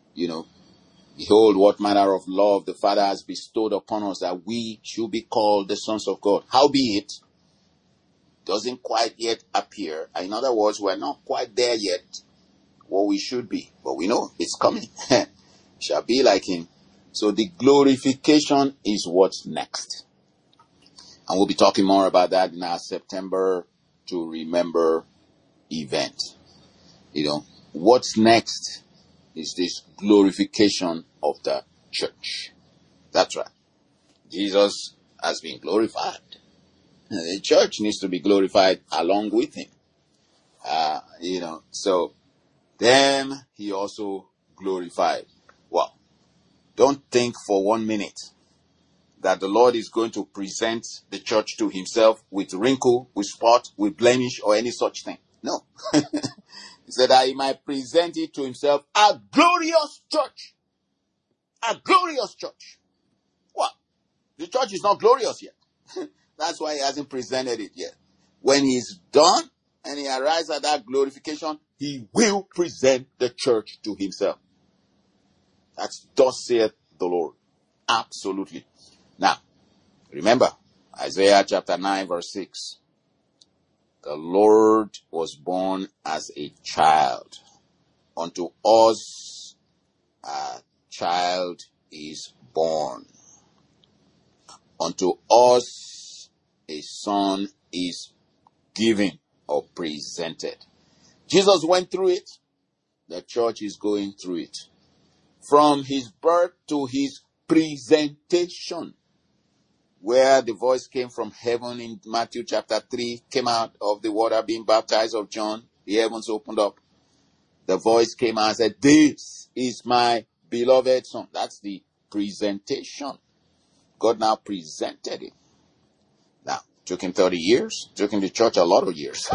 Behold, what manner of love the Father has bestowed upon us, that we should be called the sons of God. Howbeit, doesn't quite yet appear. In other words, we're not quite there yet, what we should be. But we know it's coming. Shall be like him. So the glorification is what's next. And we'll be talking more about that in our September to Remember event. What's next is this glorification of the church. That's right. Jesus has been glorified. The church needs to be glorified along with him. So then he also glorified. Well, don't think for 1 minute that the Lord is going to present the church to himself with wrinkle, with spot, with blemish, or any such thing. No. He said that he might present it to himself a glorious church. A glorious church. What? The church is not glorious yet. That's why he hasn't presented it yet. When he's done and he arrives at that glorification, he will present the church to himself. That's thus saith the Lord. Absolutely. Now, remember, Isaiah chapter 9 verse 6. The Lord was born as a child. Unto us a child is born. Unto us a son is given or presented. Jesus went through it. The church is going through it. From his birth to his presentation, where the voice came from heaven in Matthew chapter 3, came out of the water being baptized of John, the heavens opened up. The voice came out and said, this is my beloved son. That's the presentation. God now presented him. Now, it took him 30 years. It took him the church a lot of years.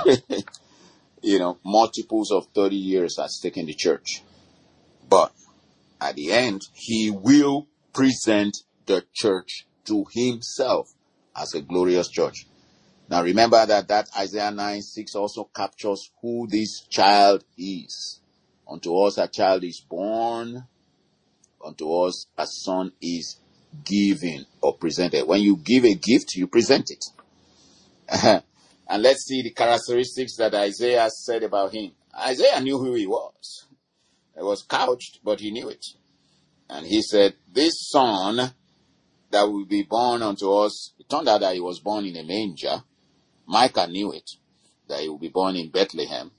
Multiples of 30 years has taken the church. But at the end, he will present the church to himself as a glorious church. Now remember that Isaiah 9:6 also captures who this child is. Unto us a child is born. Unto us a son is given or presented. When you give a gift, you present it. And let's see the characteristics that Isaiah said about him. Isaiah knew who he was. It was couched, but he knew it. And he said, this son that will be born unto us, it turned out that he was born in a manger. Micah knew it, that he will be born in Bethlehem.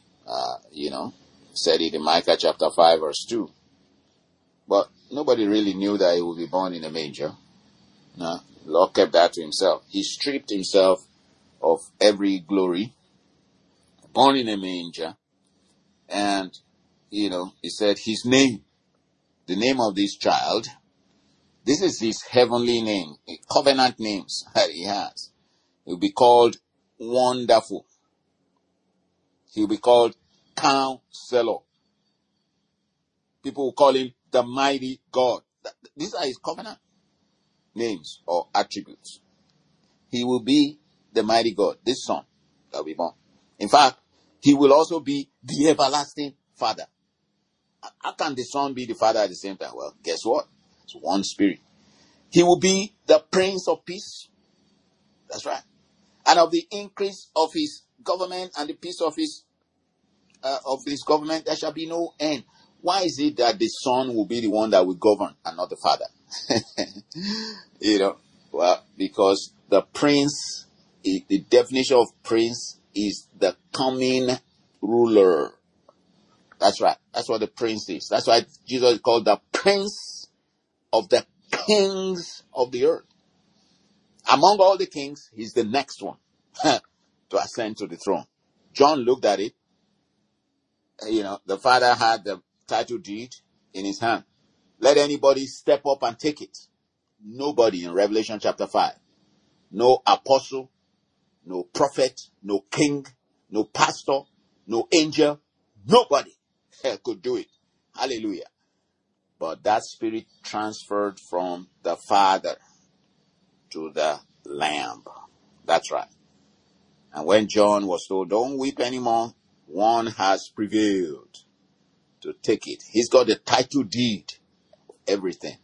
Said it in Micah chapter 5 verse 2. But nobody really knew that he would be born in a manger. No, the Lord kept that to himself. He stripped himself of every glory, born in a manger. And, he said his name, the name of this child, this is his heavenly name, covenant names that he has. He'll be called Wonderful. He'll be called Counselor. People will call him the Mighty God. These are his covenant. names or attributes. He will be the mighty God, this Son that will be born. In fact, he will also be the everlasting Father. How can the Son be the Father at the same time? Well, guess what? It's one Spirit. He will be the Prince of Peace. That's right. And of the increase of his government and the peace of his government, there shall be no end. Why is it that the Son will be the one that will govern and not the Father? Well, because the Prince, the definition of Prince is the coming ruler. That's right. That's what the Prince is. That's why Jesus is called the Prince of the kings of the earth. Among all the kings, he's the next one to ascend to the throne. John looked at it. The Father had the title deed in his hand. Let anybody step up and take it. Nobody in Revelation chapter 5. No apostle, no prophet, no king, no pastor, no angel. Nobody could do it. Hallelujah. But that Spirit transferred from the Father to the Lamb. That's right. And when John was told, don't weep anymore, one has prevailed to take it. He's got the title deed of everything.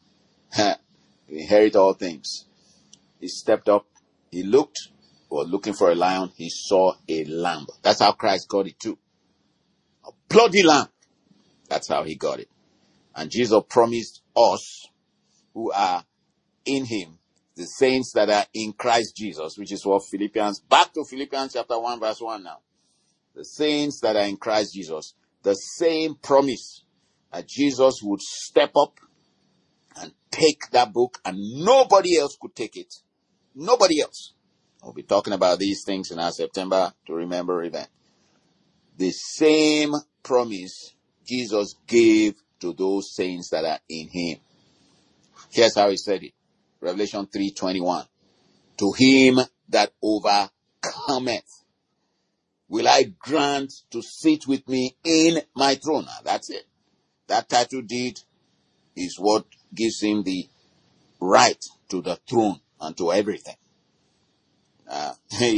We inherit all things. He stepped up. He was looking for a lion. He saw a lamb. That's how Christ got it too. A bloody lamb. That's how he got it. And Jesus promised us who are in him, the saints that are in Christ Jesus, which is what back to Philippians chapter 1 verse 1 now. The saints that are in Christ Jesus, the same promise that Jesus would step up and take that book and nobody else could take it. Nobody else. We'll be talking about these things in our September to Remember event. The same promise Jesus gave to those saints that are in him. Here's how he said it. Revelation 3:21. To him that overcometh will I grant to sit with me in my throne. Now, that's it. That title deed is what gives him the right to the throne and to everything. I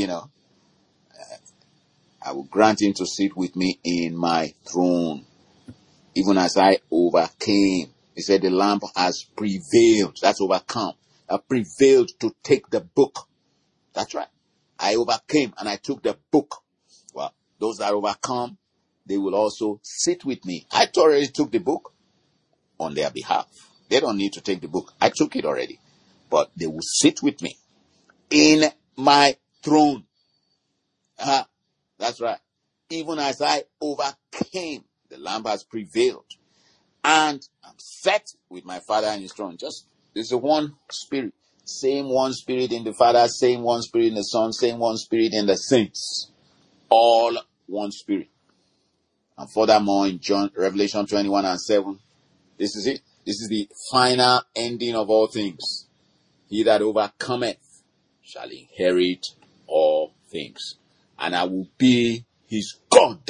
will grant him to sit with me in my throne, even as I overcame. He said the Lamb has prevailed. That's overcome. I prevailed to take the book. That's right. I overcame and I took the book. Well, those that overcome, they will also sit with me. I already took the book on their behalf. They don't need to take the book. I took it already. But they will sit with me in my throne. That's right. Even as I overcame, the Lamb has prevailed. And I'm set with my Father in his throne. There's a one Spirit. Same one Spirit in the Father, same one Spirit in the Son, same one Spirit in the saints. All one Spirit. And furthermore in Revelation 21:7, this is it. This is the final ending of all things. He that overcometh shall inherit all things. And I will be his God.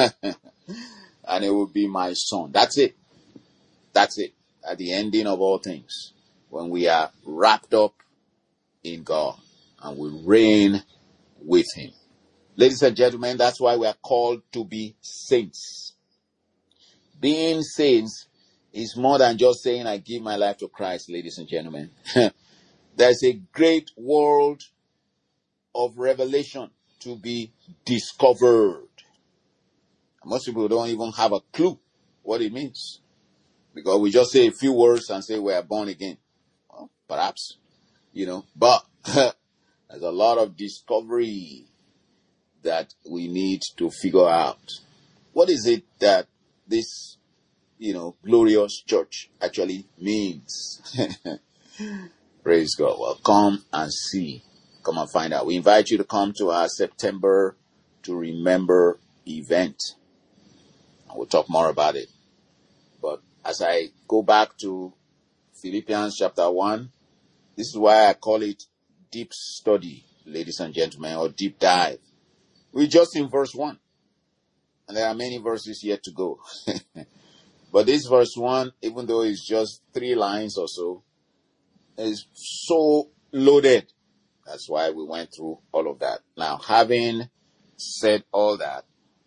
And it will be my son. That's it. That's it. At the ending of all things. When we are wrapped up in God and we reign with him. Ladies and gentlemen, that's why we are called to be saints. Being saints is more than just saying I give my life to Christ, ladies and gentlemen. There's a great world of revelation to be discovered. Most people don't even have a clue what it means. Because we just say a few words and say we are born again. Well, perhaps, but there's a lot of discovery that we need to figure out. What is it that this, glorious church actually means? Praise God. Well, come and see. Come and find out. We invite you to come to our September to Remember event. And we'll talk more about it. But as I go back to Philippians chapter 1, this is why I call it deep study, ladies and gentlemen, or deep dive. We're just in verse 1. And there are many verses yet to go. But this verse 1, even though it's just 3 lines or so, is so loaded. That's why we went through all of that. Now, having said all that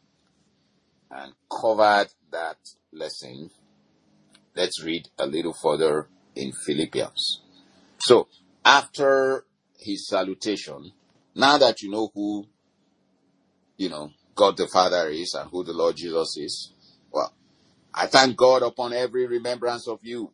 and covered that lesson, let's read a little further in Philippians. So, after his salutation, now that you know who, God the Father is and who the Lord Jesus is, well, I thank God upon every remembrance of you,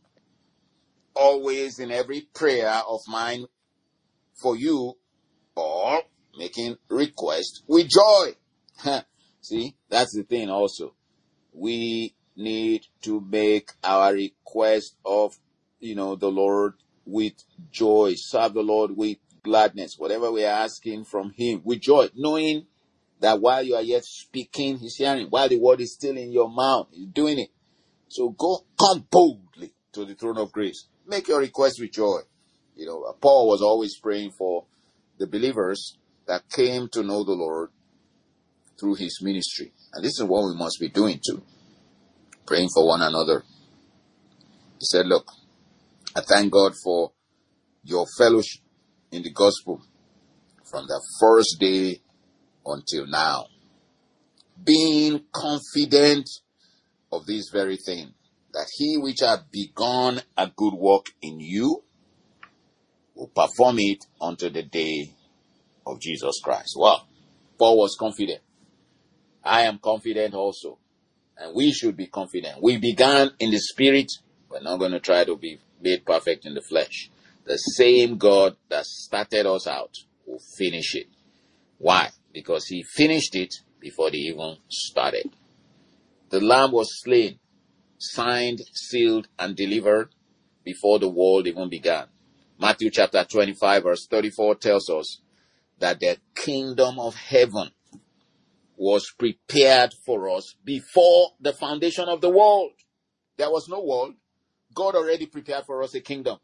always in every prayer of mine for you, or making request with joy. See, that's the thing also. We need to make our request of, the Lord with joy. Serve the Lord with gladness. Whatever we are asking from him with joy, knowing that while you are yet speaking, he's hearing. While the word is still in your mouth, he's doing it. So come boldly to the throne of grace. Make your request with joy. Paul was always praying for the believers that came to know the Lord through his ministry. And this is what we must be doing too. Praying for one another. He said, look, I thank God for your fellowship in the gospel from the first day until now. Being confident of this very thing, that he which hath begun a good work in you will perform it unto the day of Jesus Christ. Well, Paul was confident. I am confident also. And we should be confident. We began in the spirit. We're not going to try to be made perfect in the flesh. The same God that started us out will finish it. Why? Because he finished it before they even started. The Lamb was slain, signed, sealed, and delivered before the world even began. Matthew chapter 25 verse 34 tells us that the kingdom of heaven was prepared for us before the foundation of the world. There was no world. God already prepared for us a kingdom.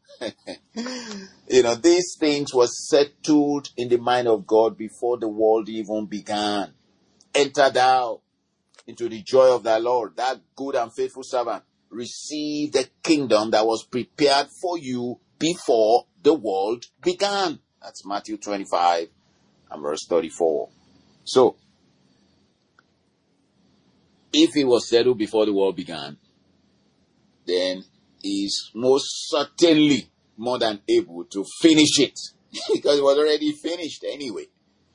These things were settled in the mind of God before the world even began. Enter thou into the joy of thy Lord, that good and faithful servant. Receive the kingdom that was prepared for you before the world began. That's Matthew 25 and verse 34. So, if it was settled before the world began, then he's most certainly more than able to finish it. Because it was already finished anyway.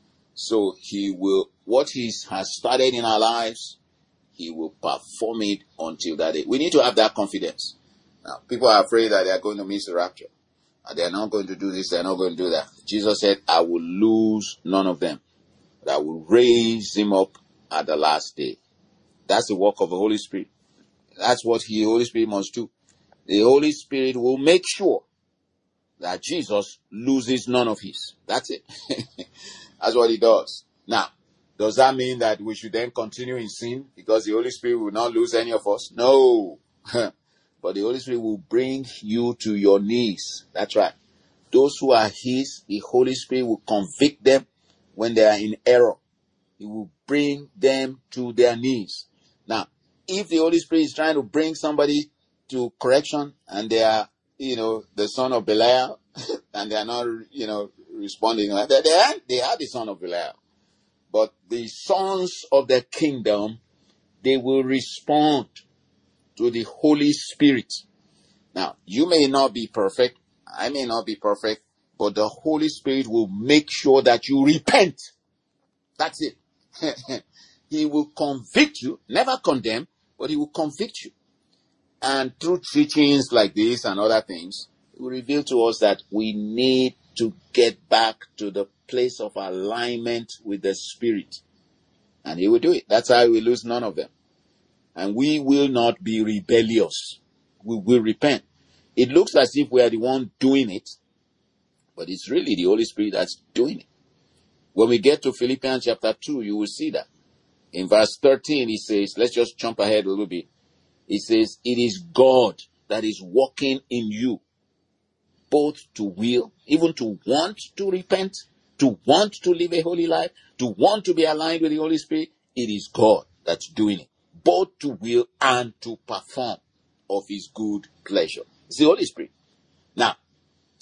So he will, what he has started in our lives, he will perform it until that day. We need to have that confidence. Now, people are afraid that they are going to miss the rapture. They are not going to do this, they are not going to do that. Jesus said, I will lose none of them, but I will raise him up at the last day. That's the work of the Holy Spirit. That's what the Holy Spirit must do. The Holy Spirit will make sure that Jesus loses none of his. That's it. That's what he does. Now, does that mean that we should then continue in sin because the Holy Spirit will not lose any of us? No. But the Holy Spirit will bring you to your knees. That's right. Those who are his, the Holy Spirit will convict them when they are in error. He will bring them to their knees. Now, if the Holy Spirit is trying to bring somebody to correction and they are, the son of Belial and they are not, responding, they are the son of Belial. But the sons of the kingdom, they will respond to the Holy Spirit. Now, you may not be perfect. I may not be perfect. But the Holy Spirit will make sure that you repent. That's it. He will convict you, never condemn, but he will convict you. And through teachings like this and other things, it will reveal to us that we need to get back to the place of alignment with the Spirit. And he will do it. That's how we lose none of them. And we will not be rebellious. We will repent. It looks as if we are the one doing it, but it's really the Holy Spirit that's doing it. When we get to Philippians chapter 2, you will see that. In verse 13, he says, let's just jump ahead a little bit. He says, it is God that is working in you, both to will, even to want to repent, to want to live a holy life, to want to be aligned with the Holy Spirit. It is God that's doing it, both to will and to perform of his good pleasure. It's the Holy Spirit. Now,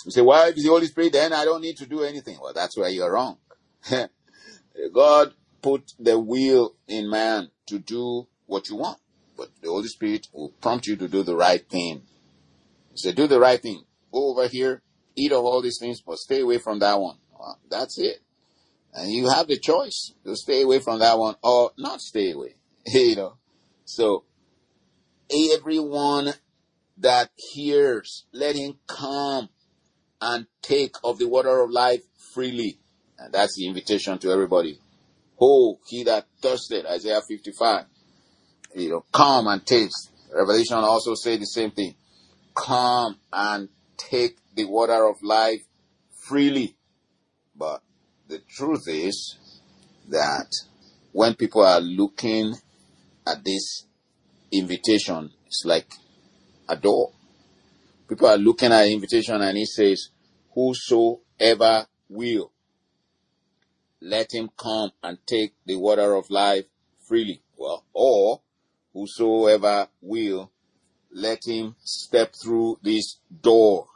You say, well, if it's the Holy Spirit, then I don't need to do anything. Well, that's where you're wrong. God put the will in man to do what you want, but the Holy Spirit will prompt you to do the right thing. So do the right thing. Go over here, eat of all these things, but stay away from that one. Well, that's it. And you have the choice to stay away from that one or not stay away. So everyone that hears, let him come and take of the water of life freely. And that's the invitation to everybody. Oh, he that thirsted, Isaiah 55. Come and taste. Revelation also say the same thing. Come and take the water of life freely. But the truth is that when people are looking at this invitation, it's like a door. People are looking at the invitation and it says, whosoever will, let him come and take the water of life freely. Well, or whosoever will, let him step through this door.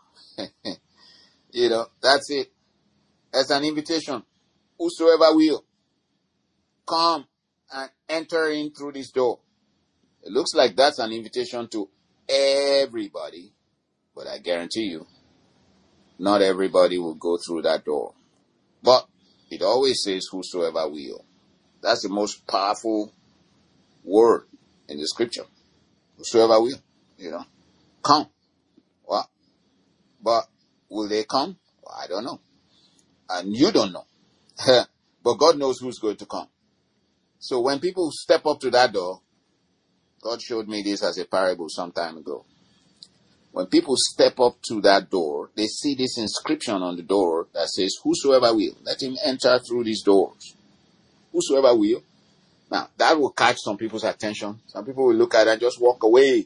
That's it. That's an invitation. Whosoever will, come and enter in through this door. It looks like that's an invitation to everybody, but I guarantee you, not everybody will go through that door. But it always says whosoever will. That's the most powerful word in the scripture. Whosoever will, come. Well, but will they come? Well, I don't know. And you don't know. But God knows who's going to come. So when people step up to that door, God showed me this as a parable some time ago. When people step up to that door, they see this inscription on the door that says, whosoever will, let him enter through these doors. Whosoever will. Now, that will catch some people's attention. Some people will look at it and just walk away.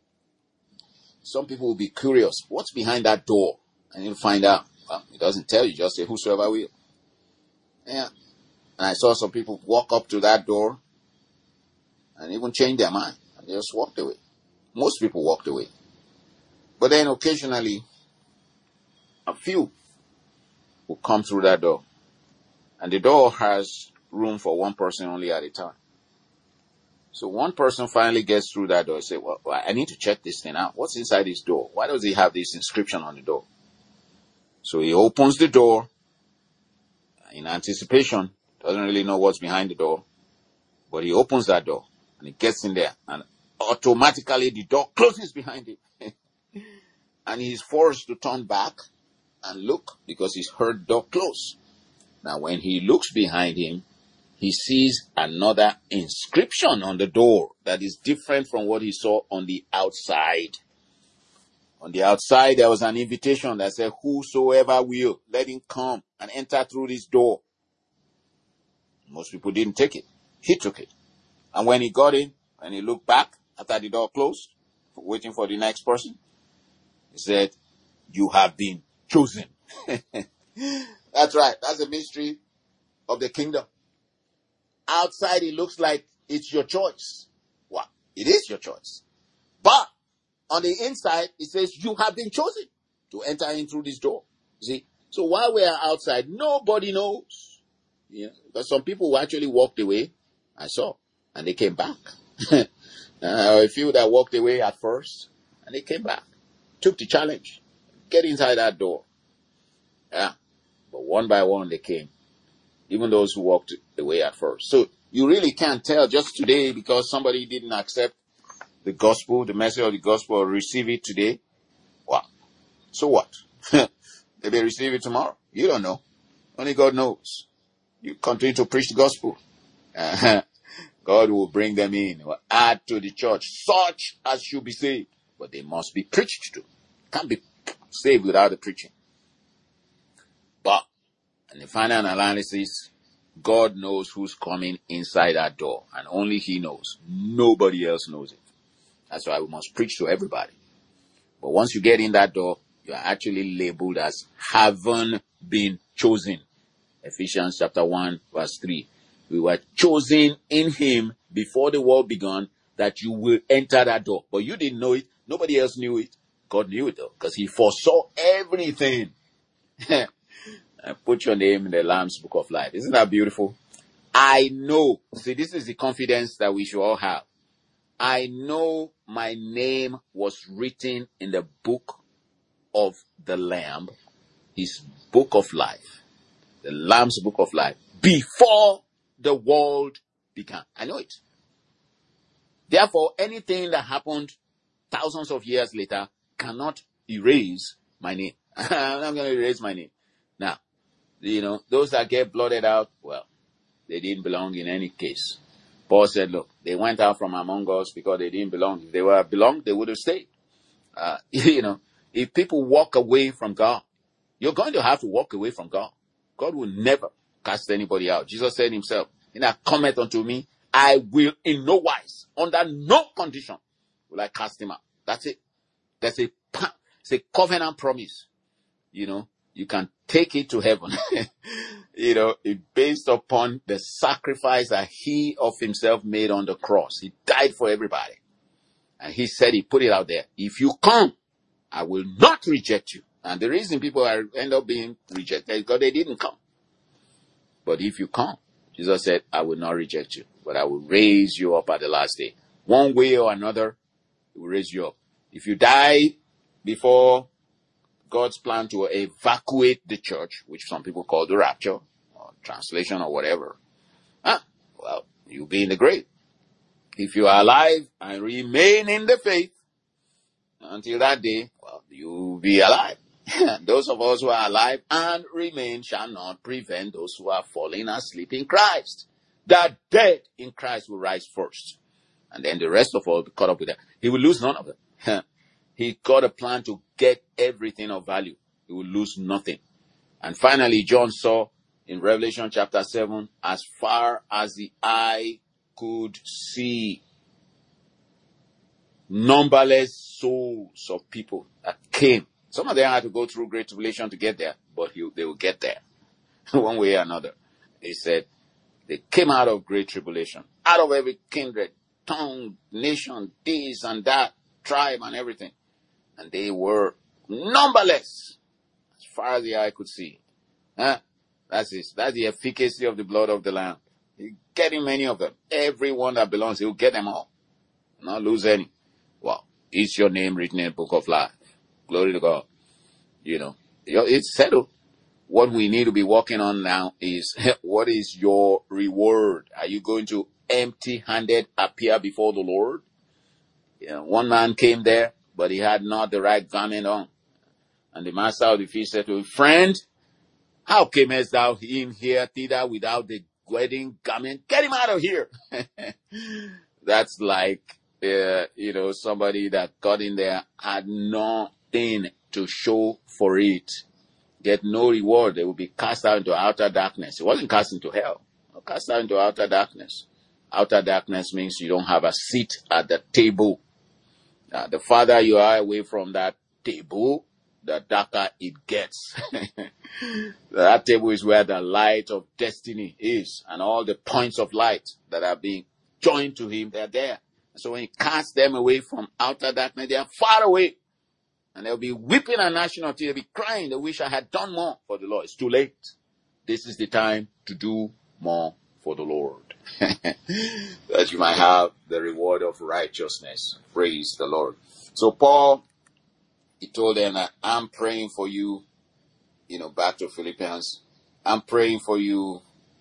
Some people will be curious. What's behind that door? And you'll find out. Well, it doesn't tell you. Just say, whosoever will. Yeah. And I saw some people walk up to that door and even change their mind. And they just walked away. Most people walked away. But then occasionally, a few will come through that door. And the door has room for one person only at a time. So one person finally gets through that door and say, well, I need to check this thing out. What's inside this door? Why does it have this inscription on the door? So he opens the door in anticipation. Doesn't really know what's behind the door. But he opens that door and he gets in there. And automatically the door closes behind him. And he's forced to turn back and look because he's heard the door close. Now when he looks behind him, he sees another inscription on the door that is different from what he saw on the outside. On the outside, there was an invitation that said, whosoever will, let him come and enter through this door. Most people didn't take it. He took it. And when he got in, and he looked back after the door closed, waiting for the next person, he said, you have been chosen. That's right. That's the mystery of the kingdom. Outside, it looks like it's your choice. Well, it is your choice. But on the inside, it says you have been chosen to enter in through this door. See? So while we are outside, nobody knows. Because some people who actually walked away, I saw, and they came back. A few that walked away at first, and they came back. Took the challenge. Get inside that door. Yeah. But one by one they came. Even those who walked away at first. So you really can't tell just today because somebody didn't accept the gospel, the message of the gospel, or receive it today. Well, so what? They may receive it tomorrow. You don't know. Only God knows. You continue to preach the gospel. God will bring them in, will add to the church such as should be saved. But they must be preached to. Can't be saved without the preaching. But in the final analysis, God knows who's coming inside that door. And only He knows. Nobody else knows it. That's why we must preach to everybody. But once you get in that door, you are actually labeled as having been chosen. Ephesians chapter 1 verse 3. We were chosen in Him before the world began that you will enter that door. But you didn't know it. Nobody else knew it. God knew it though, because he foresaw everything. And put your name in the Lamb's Book of Life. Isn't that beautiful? I know. See, this is the confidence that we should all have. I know my name was written in the book of the Lamb, his book of life, the Lamb's Book of Life, before the world began. I know it. Therefore, anything that happened thousands of years later cannot erase my name. I'm not going to erase my name. Now, those that get blotted out, well, they didn't belong in any case. Paul said, look, they went out from among us because they didn't belong. If they were belonged, they would have stayed. If people walk away from God, you're going to have to walk away from God. God will never cast anybody out. Jesus said himself, in a comment unto me, I will in no wise, under no condition, will I cast him out. That's it. It's a covenant promise. You can take it to heaven. It's based upon the sacrifice that he of himself made on the cross. He died for everybody. And he said, he put it out there. If you come, I will not reject you. And the reason people end up being rejected is because they didn't come. But if you come, Jesus said, I will not reject you, but I will raise you up at the last day. One way or another, he will raise you up. If you die before God's plan to evacuate the church, which some people call the rapture, or translation or whatever, well, you'll be in the grave. If you are alive and remain in the faith until that day, well, you'll be alive. Those of us who are alive and remain shall not prevent those who are falling asleep in Christ. The dead in Christ will rise first. And then the rest of all will be caught up with that. He will lose none of them. He got a plan to get everything of value. He will lose nothing. And finally, John saw in Revelation chapter 7, as far as the eye could see, numberless souls of people that came. Some of them had to go through great tribulation to get there, but they will get there one way or another. He said they came out of great tribulation, out of every kindred, tongue, nation, this and that, tribe and everything. And they were numberless as far as the eye could see. That's it. That's the efficacy of the blood of the Lamb. He's getting many of them. Everyone that belongs, he'll get them all. Not lose any. Well, is your name written in the book of life? Glory to God. It's settled. What we need to be working on now is, what is your reward? Are you going to empty-handed appear before the Lord? One man came there, but he had not the right garment on. And the master of the feast said to him, friend, how camest thou in here thither without the wedding garment? Get him out of here. That's like, somebody that got in there had nothing to show for it. Get no reward. They will be cast out into outer darkness. It wasn't cast into hell. Cast out into outer darkness. Outer darkness means you don't have a seat at the table. The farther you are away from that table, the darker it gets. That table is where the light of destiny is, and all the points of light that are being joined to him, they're there. So when he casts them away from outer darkness, they are far away. And they'll be weeping and gnashing of teeth. They'll be crying, they wish I had done more for the Lord. It's too late. This is the time to do more for the Lord. That you might have the reward of righteousness. Praise the Lord. So Paul, he told them that I'm praying for you, back to Philippians. I'm praying for you,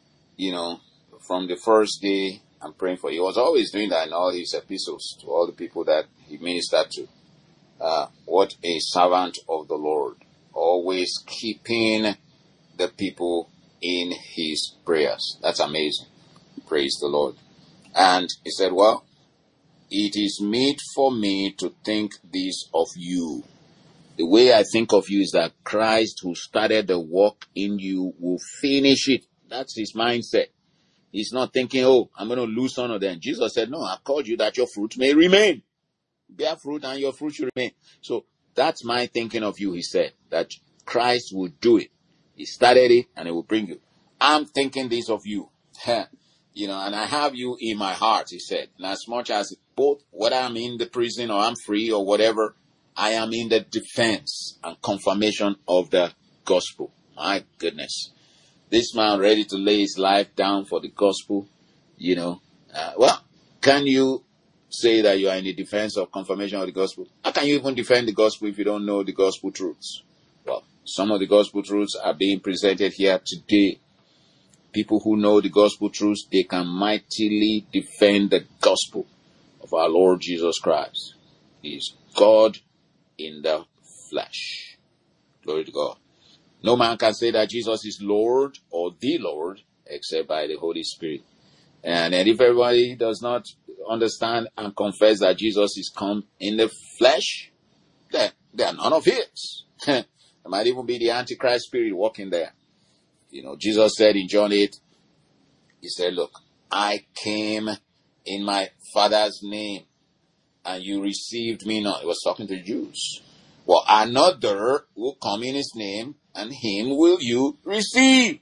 from the first day. I'm praying for you. He was always doing that in all his epistles to all the people that he ministered to. What a servant of the Lord. Always keeping the people in his prayers. That's amazing. Praise the Lord. And he said, well, it is meet for me to think this of you. The way I think of you is that Christ, who started the work in you, will finish it. That's his mindset. He's not thinking, I'm going to lose some of them. Jesus said, no, I've called you that your fruit may remain. Bear fruit and your fruit should remain. So that's my thinking of you, he said, that Christ will do it. He started it and it will bring you. I'm thinking this of you. And I have you in my heart, he said. And as much as both, whether I'm in the prison or I'm free or whatever, I am in the defense and confirmation of the gospel. My goodness. This man ready to lay his life down for the gospel, well, can you say that you are in the defense of confirmation of the gospel? How can you even defend the gospel if you don't know the gospel truths? Well, some of the gospel truths are being presented here today. People who know the gospel truths, they can mightily defend the gospel of our Lord Jesus Christ. He is God in the flesh. Glory to God. No man can say that Jesus is Lord or the Lord except by the Holy Spirit. And if everybody does not understand and confess that Jesus is come in the flesh, then they are none of his. There might even be the Antichrist spirit walking there. Jesus said in John 8, he said, look, I came in my Father's name, and you received me not. He was talking to the Jews. Well, another will come in his name, and him will you receive.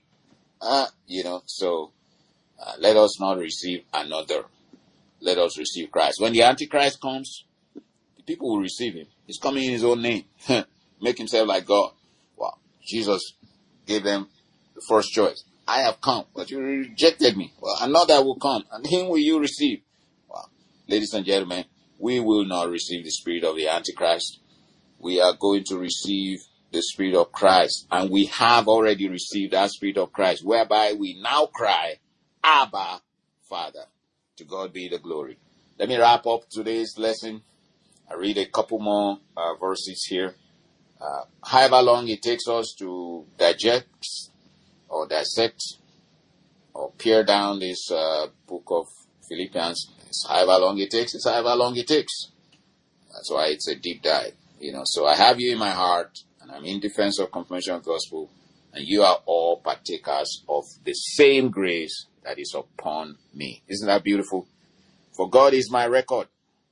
So let us not receive another. Let us receive Christ. When the Antichrist comes, the people will receive him. He's coming in his own name. Make himself like God. Well, Jesus gave them the first choice. I have come, but you rejected me. Well, another will come, and him will you receive. Well, ladies and gentlemen, we will not receive the spirit of the Antichrist. We are going to receive the Spirit of Christ. And we have already received that Spirit of Christ, whereby we now cry, Abba, Father. To God be the glory. Let me wrap up today's lesson. I read a couple more verses here. However long it takes us to digest or dissect or peer down this book of Philippians, it's however long it takes, it's however long it takes. That's why it's a deep dive. So I have you in my heart, and I'm in defense of confirmation of gospel, and you are all partakers of the same grace that is upon me. Isn't that beautiful? For God is my record,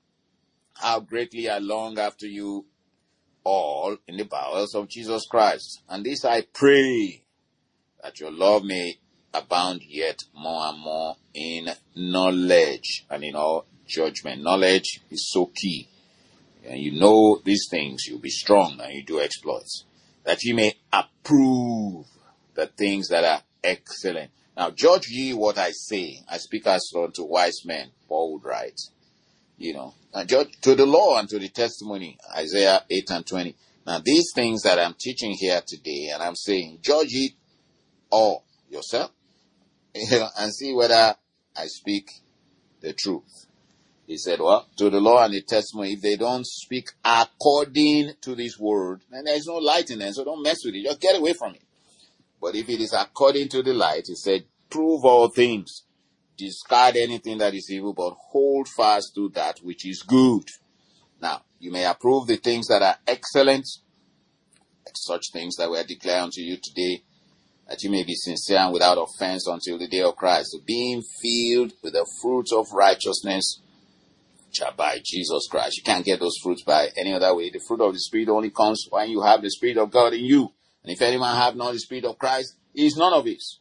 how greatly I long after you all in the bowels of Jesus Christ. And this I pray, that your love may abound yet more and more in knowledge and in all judgment. Knowledge is so key. And you know these things, you'll be strong and you do exploits. That you may approve the things that are excellent. Now, judge ye what I say. I speak as unto wise men, Paul would write. And judge to the law and to the testimony, Isaiah 8:20. Now, these things that I'm teaching here today, and I'm saying, judge ye all yourself, and see whether I speak the truth. He said, well, to the law and the testimony, if they don't speak according to this word, then there's no light in them, so don't mess with it. Just get away from it. But if it is according to the light, he said, prove all things. Discard anything that is evil, but hold fast to that which is good. Now, you may approve the things that are excellent, like such things that were declared unto you today, that you may be sincere and without offense until the day of Christ, so being filled with the fruits of righteousness, which are by Jesus Christ. You can't get those fruits by any other way. The fruit of the Spirit only comes when you have the Spirit of God in you. And if any man have not the Spirit of Christ, he is none of his.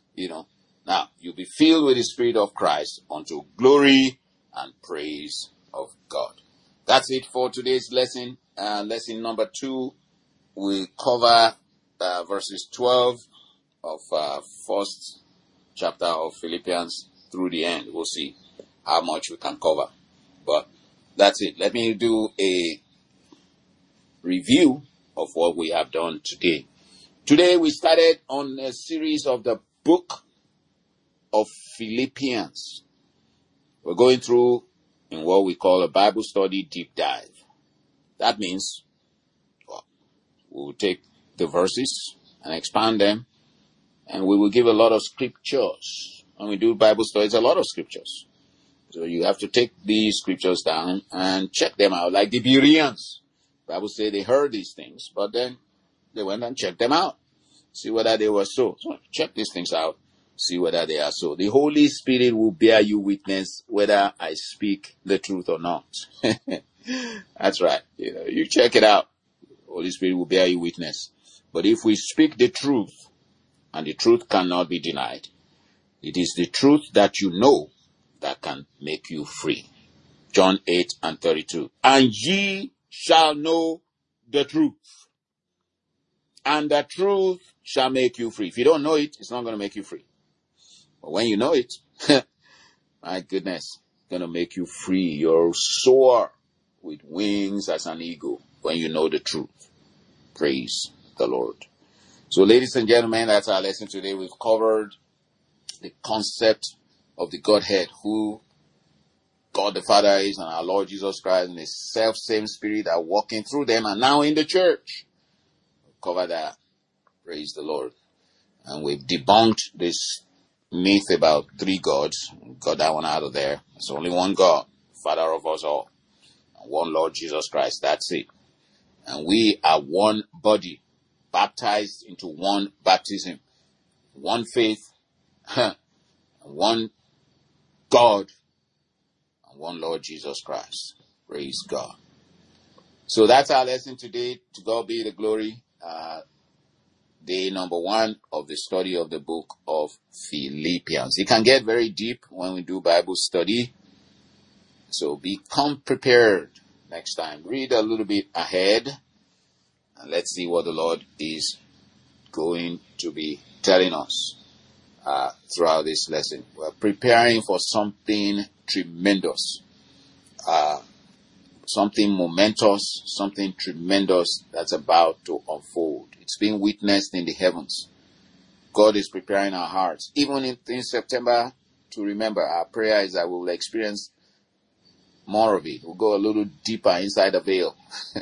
Now, you'll be filled with the Spirit of Christ unto glory and praise of God. That's it for today's lesson. Lesson number 2, we'll cover verses 12 of first chapter of Philippians through the end. We'll see how much we can cover. But that's it. Let me do a review of what we have done today. Today we started on a series of the book of Philippians. We're going through in what we call a Bible study deep dive. That means we'll take the verses and expand them, and we will give a lot of scriptures. When we do Bible studies, a lot of scriptures. So you have to take these scriptures down and check them out. Like the Bereans. The Bible says they heard these things, but then they went and checked them out. See whether they were so. So check these things out. See whether they are so. The Holy Spirit will bear you witness whether I speak the truth or not. That's right. You check it out. The Holy Spirit will bear you witness. But if we speak the truth, and the truth cannot be denied, it is the truth that you know that can make you free. John 8:32. And ye shall know the truth, and the truth shall make you free. If you don't know it, it's not going to make you free. But when you know it, my goodness, it's going to make you free. You'll soar with wings as an eagle when you know the truth. Praise the Lord. So, ladies and gentlemen, that's our lesson today. We've covered the concept of the Godhead, who God the Father is, and our Lord Jesus Christ, and the self-same Spirit are walking through them and now in the church. We'll cover that. Praise the Lord. And we've debunked this myth about three gods. Got that one out of there. There's only one God, Father of us all, and one Lord Jesus Christ. That's it. And we are one body, baptized into one baptism, one faith, one God, and one Lord Jesus Christ. Praise God. So that's our lesson today. To God be the glory. Day number 1 of the study of the book of Philippians. It can get very deep when we do Bible study. So become prepared next time. Read a little bit ahead. And let's see what the Lord is going to be telling us throughout this lesson. We're preparing for something tremendous. Something momentous, something tremendous that's about to unfold. It's being witnessed in the heavens. God is preparing our hearts. Even in September, to remember, our prayer is that we will experience more of it. We'll go a little deeper inside the veil.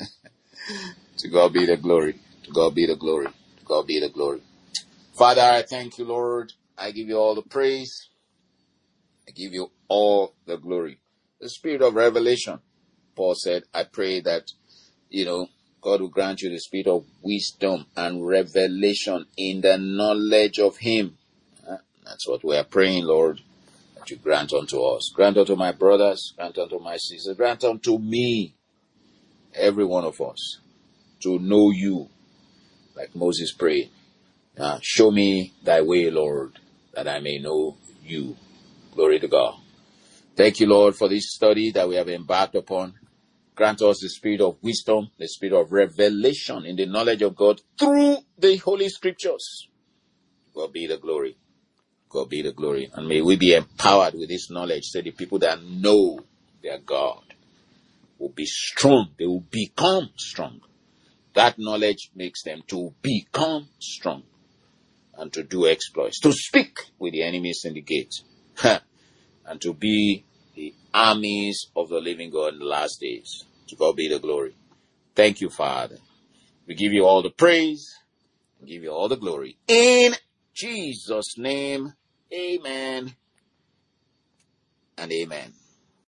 To God be the glory. To God be the glory. To God be the glory. Father, I thank you, Lord. I give you all the praise. I give you all the glory. The spirit of revelation. Paul said, I pray that, God will grant you the spirit of wisdom and revelation in the knowledge of him. That's what we are praying, Lord, that you grant unto us. Grant unto my brothers, grant unto my sisters, grant unto me, every one of us, to know you, like Moses prayed. Show me thy way, Lord, that I may know you. Glory to God. Thank you, Lord, for this study that we have embarked upon. Grant us the spirit of wisdom, the spirit of revelation in the knowledge of God through the Holy Scriptures. God be the glory. God be the glory. And may we be empowered with this knowledge so the people that know their God will be strong. They will become strong. That knowledge makes them to become strong and to do exploits, to speak with the enemies in the gate, and to be the armies of the living God in the last days. To God be the glory. Thank you, Father. We give you all the praise. We give you all the glory. In Jesus' name, amen and amen.